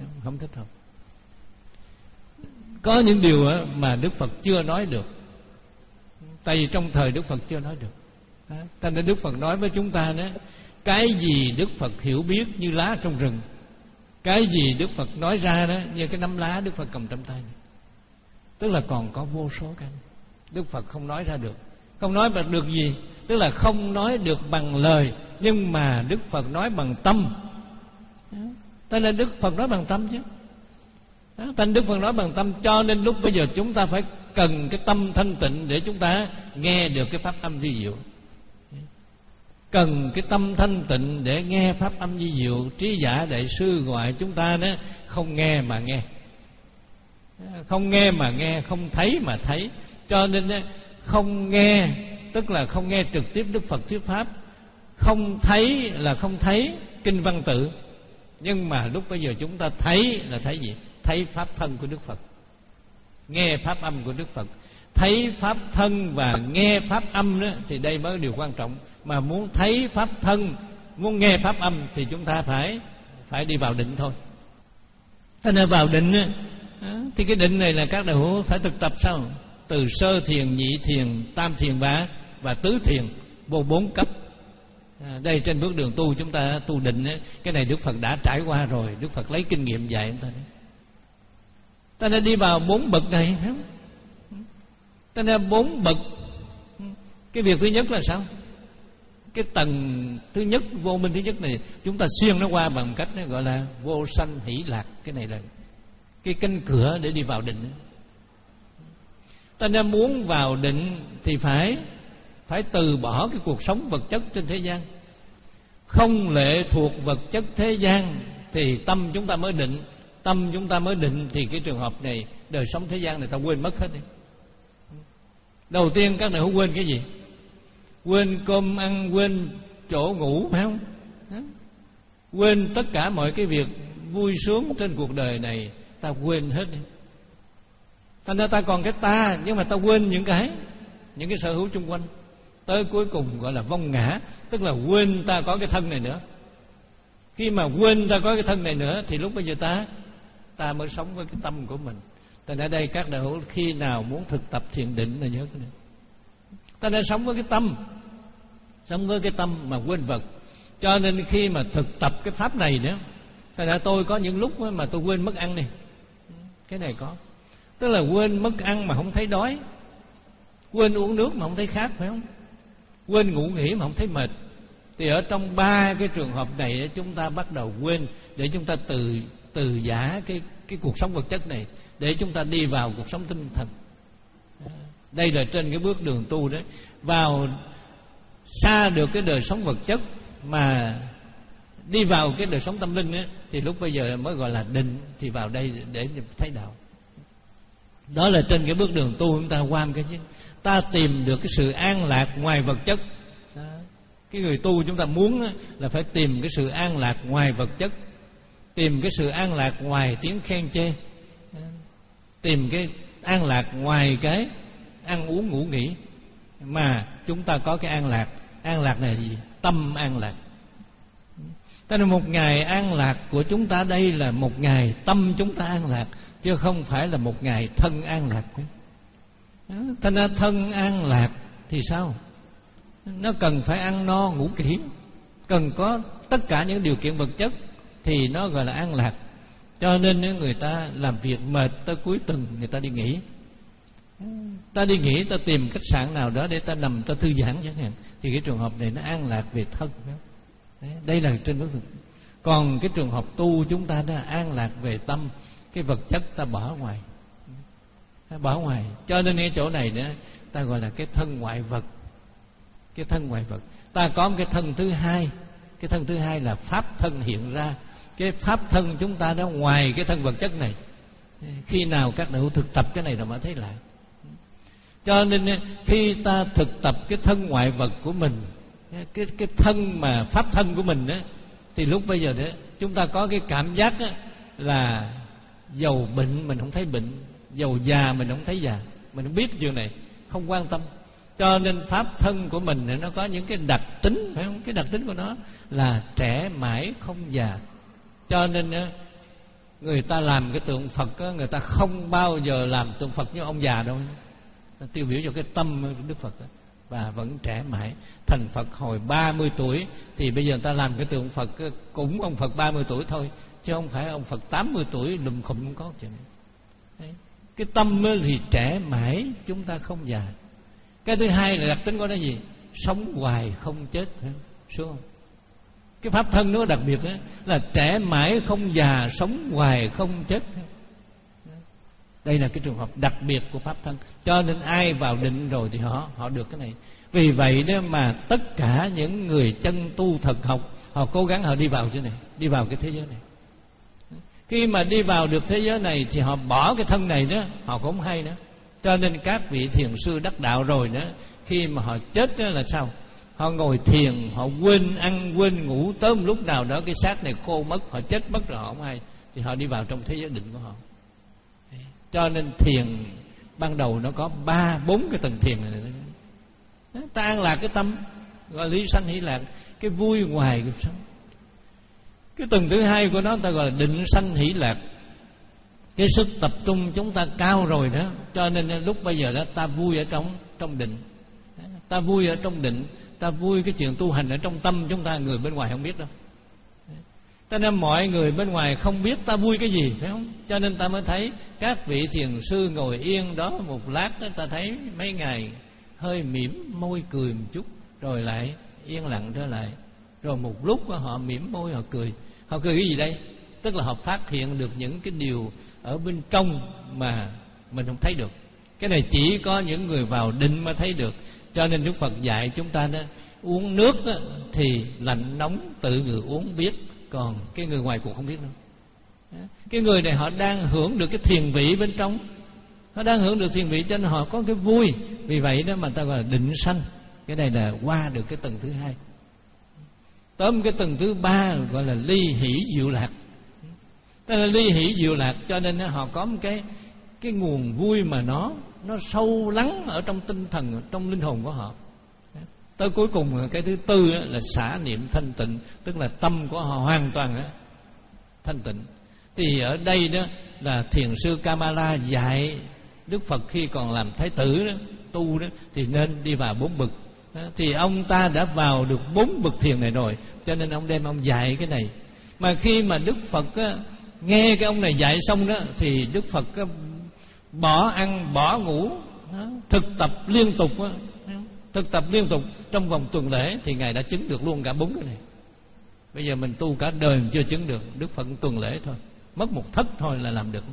Speaker 3: Có những điều mà Đức Phật chưa nói được, tại vì trong thời Đức Phật chưa nói được. Thành ra Đức Phật nói với chúng ta đó, cái gì Đức Phật hiểu biết như lá trong rừng, cái gì Đức Phật nói ra đó như cái nắm lá Đức Phật cầm trong tay này. Tức là còn có vô số cái Đức Phật không nói ra được. Không nói được gì? Tức là không nói được bằng lời, nhưng mà Đức Phật nói bằng tâm. Thế là Đức Phật nói bằng tâm chứ. Thành Đức Phật nói bằng tâm, cho nên lúc bây giờ chúng ta phải cần cái tâm thanh tịnh để chúng ta nghe được cái pháp âm vi diệu. Cần cái tâm thanh tịnh để nghe pháp âm vi diệu. Trí giả đại sư gọi chúng ta đó, không nghe mà nghe, không nghe mà nghe, không thấy mà thấy. Cho nên không nghe tức là không nghe trực tiếp Đức Phật thuyết pháp, không thấy là không thấy kinh văn tự. Nhưng mà lúc bây giờ chúng ta thấy là thấy gì? Thấy pháp thân của Đức Phật, nghe pháp âm của Đức Phật. Thấy pháp thân và nghe pháp âm đó, thì đây mới là điều quan trọng. Mà muốn thấy pháp thân, muốn nghe pháp âm thì chúng ta phải đi vào định thôi. Thế nên vào định thì cái định này là các đại hữu phải thực tập sao? Từ sơ thiền, nhị thiền, tam thiền và tứ thiền, vô 4 cấp. Đây trên bước đường tu chúng ta tu định, cái này Đức Phật đã trải qua rồi. Đức Phật lấy kinh nghiệm dạy chúng ta đấy. Ta đã đi vào 4 bậc này. Ta đã 4 bậc. Cái việc thứ nhất là sao? Cái tầng thứ nhất, vô minh thứ nhất này, chúng ta xuyên nó qua bằng cách nó gọi là vô sanh hỷ lạc. Cái này là cái cánh cửa để đi vào định. Ta đã muốn vào định thì phải từ bỏ cái cuộc sống vật chất trên thế gian, không lệ thuộc vật chất thế gian, thì tâm chúng ta mới định. Tâm chúng ta mới định thì cái trường hợp này, đời sống thế gian này ta quên mất hết đi. Đầu tiên các đại hữu quên cái gì? Quên cơm ăn, quên chỗ ngủ, phải không? Quên tất cả mọi cái việc vui sướng trên cuộc đời này, ta quên hết đi. Thành ra ta còn cái ta, nhưng mà ta quên những cái sở hữu chung quanh. Tới cuối cùng gọi là vong ngã, tức là quên ta có cái thân này nữa. Khi mà quên ta có cái thân này nữa thì lúc bây giờ ta mới sống với cái tâm của mình. Thành ra đây các đại hữu khi nào muốn thực tập thiền định là nhớ cái này. Ta đã sống với cái tâm, sống với cái tâm mà quên vật. Cho nên khi mà thực tập cái pháp này nữa, thành ra tôi có những lúc mà tôi quên mất ăn đi. Cái này có. Tức là quên mất ăn mà không thấy đói, quên uống nước mà không thấy khát, phải không? Quên ngủ nghỉ mà không thấy mệt. Thì ở trong 3 cái trường hợp này chúng ta bắt đầu quên, để chúng ta từ giả cái cuộc sống vật chất này, để chúng ta đi vào cuộc sống tinh thần. Đây là trên cái bước đường tu đấy. Vào xa được cái đời sống vật chất mà đi vào cái đời sống tâm linh ấy, thì lúc bây giờ mới gọi là định. Thì vào đây để thấy đạo. Đó là trên cái bước đường tu chúng ta qua cái chứ. Ta tìm được cái sự an lạc ngoài vật chất. Đó. Cái người tu chúng ta muốn là phải tìm cái sự an lạc ngoài vật chất, tìm cái sự an lạc ngoài tiếng khen chê, tìm cái an lạc ngoài cái ăn uống ngủ nghỉ, mà chúng ta có cái an lạc. An lạc này là gì? Tâm an lạc. Thế nên một ngày an lạc của chúng ta đây là một ngày tâm chúng ta an lạc, chứ không phải là một ngày thân an lạc. Thành ra thân an lạc thì sao? Nó cần phải ăn no ngủ kỹ, cần có tất cả những điều kiện vật chất thì nó gọi là an lạc. Cho nên nếu người ta làm việc mệt tới cuối tuần, người ta đi nghỉ. Ta đi nghỉ, ta tìm khách sạn nào đó để ta nằm, ta thư giãn chẳng hạn, thì cái trường hợp này nó an lạc về thân. Đây là trên bước. Còn cái trường hợp tu chúng ta đã an lạc về tâm, cái vật chất ta bỏ ngoài, bỏ ngoài. Cho nên cái chỗ này nữa ta gọi là cái thân ngoại vật. Cái thân ngoại vật. Ta có một cái thân thứ hai. Cái thân thứ hai là pháp thân hiện ra. Cái pháp thân chúng ta đó ngoài cái thân vật chất này. Khi nào các đại hữu thực tập cái này rồi mới thấy lạ. Cho nên khi ta thực tập cái thân ngoại vật của mình, cái thân mà pháp thân của mình đó, thì lúc bây giờ đó chúng ta có cái cảm giác đó là Dầu bệnh mình không thấy bệnh, dầu già mình không thấy già. Mình không biết chuyện này, không quan tâm. Cho nên pháp thân của mình nó có những cái đặc tính, phải không? Cái đặc tính của nó là trẻ mãi không già. Cho nên người ta làm cái tượng Phật, người ta không bao giờ làm tượng Phật như ông già đâu. Ta tiêu biểu cho cái tâm Đức Phật, và vẫn trẻ mãi. Thành Phật hồi 30 tuổi thì bây giờ người ta làm cái tượng Phật cũng ông Phật 30 tuổi thôi, chứ không phải ông Phật 80 tuổi lùm khùm không có chuyện này. Cái tâm thì trẻ mãi, chúng ta không già. Cái thứ hai là đặc tính của nó gì? Sống hoài không chết, đúng không? Cái pháp thân nó đặc biệt đó, là trẻ mãi không già, sống hoài không chết. Đây là cái trường hợp đặc biệt của pháp thân. Cho nên ai vào định rồi thì họ được cái này. Vì vậy đó mà tất cả những người chân tu thật học, họ cố gắng họ đi vào chỗ này, đi vào cái thế giới này. Khi mà đi vào được thế giới này thì họ bỏ cái thân này đó, họ cũng không hay nữa. Cho nên các vị thiền sư đắc đạo rồi đó, khi mà họ chết đó là sao? Họ ngồi thiền, họ quên ăn, quên ngủ, tới một lúc nào đó cái xác này khô mất, họ chết mất rồi họ không hay. Thì họ đi vào trong thế giới định của họ. Cho nên thiền ban đầu nó có 3-4 cái tầng thiền này. Ta an lạc cái tâm, gọi lý sanh hỷ lạc, cái vui ngoài cuộc sống. Cái tầng thứ hai của nó ta gọi là định sanh hỷ lạc. Cái sức tập trung chúng ta cao rồi đó, cho nên lúc bây giờ đó ta vui ở trong định. Ta vui ở trong định, ta vui cái chuyện tu hành ở trong tâm chúng ta, người bên ngoài không biết đâu. Cho nên mọi người bên ngoài không biết ta vui cái gì, phải không? Cho nên ta mới thấy các vị thiền sư ngồi yên đó một lát đó, ta thấy mấy ngày hơi mỉm môi cười một chút, rồi lại yên lặng trở lại. Rồi một lúc họ mỉm môi, họ cười. Họ cười cái gì đây? Tức là họ phát hiện được những cái điều ở bên trong mà mình không thấy được. Cái này chỉ có những người vào định mới thấy được. Cho nên Đức Phật dạy chúng ta đó, uống nước đó, thì lạnh nóng tự người uống biết, còn cái người ngoài cũng không biết đâu. Cái người này họ đang hưởng được cái thiền vị bên trong, họ đang hưởng được thiền vị cho nên họ có cái vui. Vì vậy đó mà ta gọi là định sanh. Cái này là qua được cái tầng thứ hai. Tới cái tầng thứ ba gọi là ly hỷ diệu lạc. Tức là ly hỷ diệu lạc, cho nên họ có một cái nguồn vui mà nó sâu lắng ở trong tinh thần, trong linh hồn của họ. Tới cuối cùng cái thứ tư là xả niệm thanh tịnh, tức là tâm của họ hoàn toàn thanh tịnh. Thì ở đây đó là thiền sư Kamala dạy Đức Phật khi còn làm thái tử đó, tu đó, thì nên đi vào 4 bậc. Thì ông ta đã vào được 4 bậc thiền này rồi, cho nên ông đem ông dạy cái này. Mà khi mà Đức Phật nghe cái ông này dạy xong đó, thì Đức Phật bỏ ăn bỏ ngủ, thực tập liên tục, thực tập liên tục trong vòng tuần lễ, thì Ngài đã chứng được luôn cả 4 cái này. Bây giờ mình tu cả đời mình chưa chứng được, Đức Phật tuần lễ thôi, mất một thất thôi là làm được.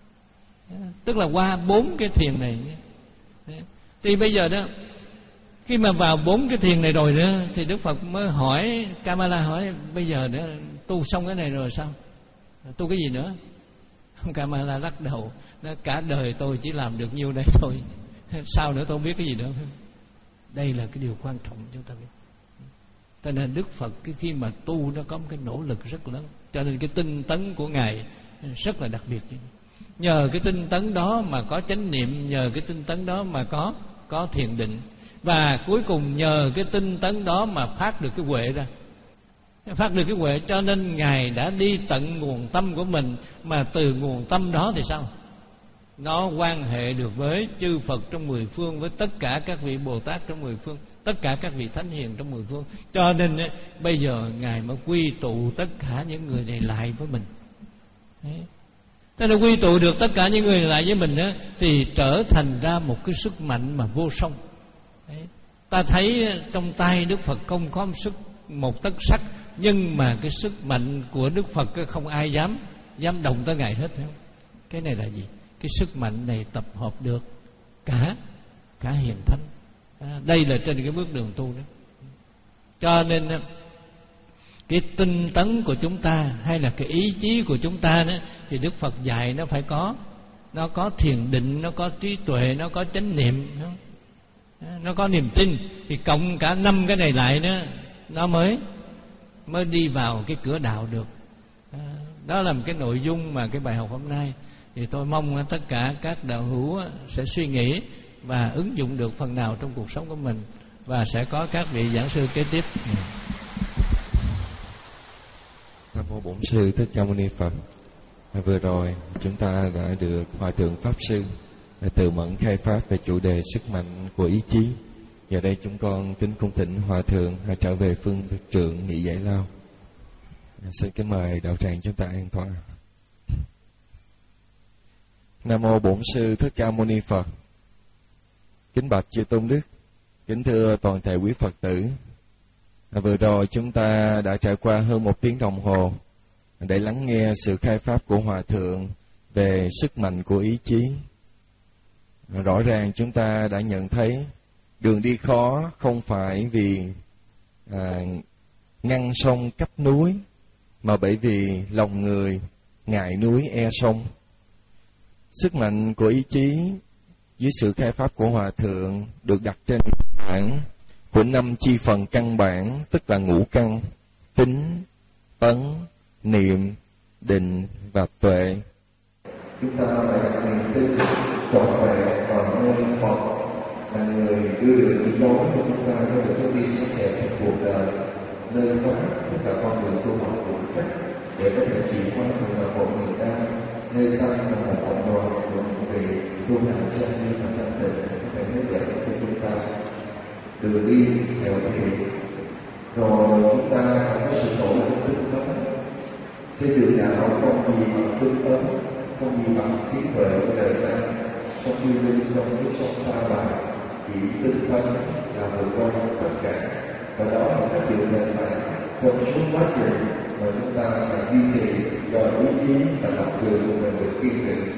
Speaker 3: Tức là qua 4 cái thiền này. Thì bây giờ đó, khi mà vào 4 cái thiền này rồi đó, thì Đức Phật mới hỏi, Kamala hỏi, bây giờ đó tu xong cái này rồi sao? Tu cái gì nữa? Kamala lắc đầu, nói cả đời tôi chỉ làm được nhiêu đây thôi, sao nữa tôi không biết cái gì nữa. Đây là cái điều quan trọng chúng ta biết. Cho nên Đức Phật khi mà tu nó có một cái nỗ lực rất lớn, cho nên cái tinh tấn của Ngài rất là đặc biệt. Nhờ cái tinh tấn đó mà có chánh niệm, nhờ cái tinh tấn đó mà có thiền định, và cuối cùng nhờ cái tinh tấn đó mà phát được cái huệ ra, phát được cái huệ. Cho nên Ngài đã đi tận nguồn tâm của mình, mà từ nguồn tâm đó thì sao? Nó quan hệ được với chư Phật trong 10 phương, với tất cả các vị Bồ Tát trong 10 phương, tất cả các vị Thánh Hiền trong 10 phương. Cho nên bây giờ Ngài mới quy tụ tất cả những người này lại với mình. Thế là quy tụ được tất cả những người này lại với mình đó, thì trở thành ra một cái sức mạnh mà vô song. Ta thấy trong tay Đức Phật không có một tấc sắt, nhưng mà cái sức mạnh của Đức Phật không ai dám động tới Ngài hết. Cái này là gì? Cái sức mạnh này tập hợp được cả hiền thánh. Đây là trên cái bước đường tu đó. Cho nên cái tinh tấn của chúng ta, hay là cái ý chí của chúng ta đó, thì Đức Phật dạy nó phải có, nó có thiền định, nó có trí tuệ, nó có chánh niệm, nó có niềm tin. Thì cộng cả 5 cái này lại đó, nó mới đi vào cái cửa đạo được. Đó là một cái nội dung mà cái bài học hôm nay. Thì tôi mong tất cả các đạo hữu sẽ suy nghĩ và ứng dụng được phần nào trong cuộc sống của mình, và sẽ có các vị giảng sư kế tiếp.
Speaker 2: Nam mô Bổn Sư Thích Ca Mâu Ni Phật. Vừa rồi chúng ta đã được Hòa Thượng Pháp Sư từ mẫn khai pháp về chủ đề sức mạnh của ý chí. Giờ đây chúng con kính cung thỉnh Hòa Thượng trở về phương trượng nghỉ giải lao. Xin kính mời đạo tràng chúng ta an toàn. Nam mô Bổn Sư Thích Ca Mâu Ni Phật. Kính bạch chư tôn đức, kính thưa toàn thể quý Phật tử. Vừa rồi chúng ta đã trải qua hơn 1 tiếng đồng hồ để lắng nghe sự khai pháp của Hòa Thượng về sức mạnh của ý chí. Rõ ràng chúng ta đã nhận thấy đường đi khó không phải vì ngăn sông cách núi, mà bởi vì lòng người ngại núi e sông. Sức mạnh của ý chí dưới sự khai pháp của Hòa Thượng được đặt trên nền tảng của 5 chi phần căn bản, tức là ngũ căn: tính, tấn, niệm, định và tuệ. Chúng ta phải đặt niềm tin trọn vẹn vào nơi Phật là người đưa đường chỉ lối cho chúng ta có được cái đi sắc đẹp trong cuộc đời, nơi Pháp tất cả con đường tu học của khách để có thể chuyển hóa thành là một người ta, nơi tâm là một cộng đoàn của những vị tu hành chân như và tâm định có thể hướng dẫn cho chúng ta đường đi theo thiện. Rồi chúng ta có sự nỗ lực tinh tấn trên đường đạo, không gì bằng tinh tấn, không gì bằng trí tuệ của đời ta, không đi lên trong nước sông Pha Bà, chỉ tinh tấn là vượt qua tất cả. Và đó là các điều nền tảng trong suốt quá trình mà chúng ta phải duy trì cho ý chí và lập trường của mình được kiên định.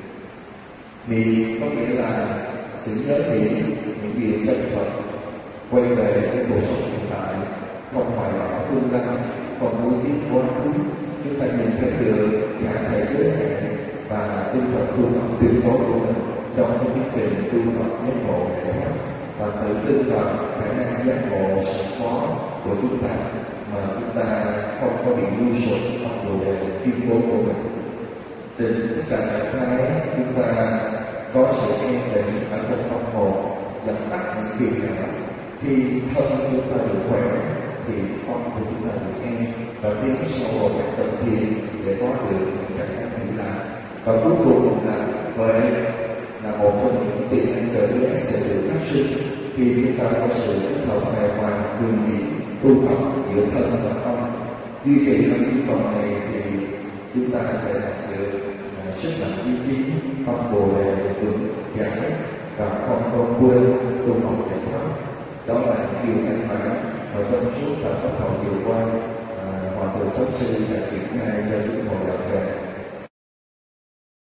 Speaker 2: Niệm có nghĩa là sự nhớ kỹ những điều chân thật, quay về cái cuộc sống hiện tại, không phải là tương lai, không muốn biết quá khứ. Chúng ta nhìn thấy được cả thể giới hạn và tinh thần tu học tuyệt đối của mình trong cái quá trình tu học giác ngộ giải thoát, và tự tin vào khả năng giác ngộ sẵn có của chúng ta, mà chúng ta không có bị ngu xuẩn hoặc đồ đề chuyên môn của mình. Trên tất cả trạng thái chúng ta có sự yên tĩnh ở trong tâm hồn, dập tắt những phiền não. Khi thân chúng ta được khỏe thì tâm của chúng ta được an, và tiến sâu vào các tâm thiền để có được các hỷ lạc. Và cuối cùng là huệ là một trong những tiện năng trợ giác sẽ được phát sinh khi chúng ta có sự kết hợp hài hòa đường nhịp tu học giữa thân và tâm. Duy trì trong những phần này thì chúng ta sẽ đạt được sức mạnh ý chí, tâm bồ đề vững chãi và không có quên tu học giải thoát. Đó là những điều căn bản mà trong suốt tập pháp học vừa qua Hòa Thượng Pháp Sư đã triển khai cho chúng ngồi đạo tràng.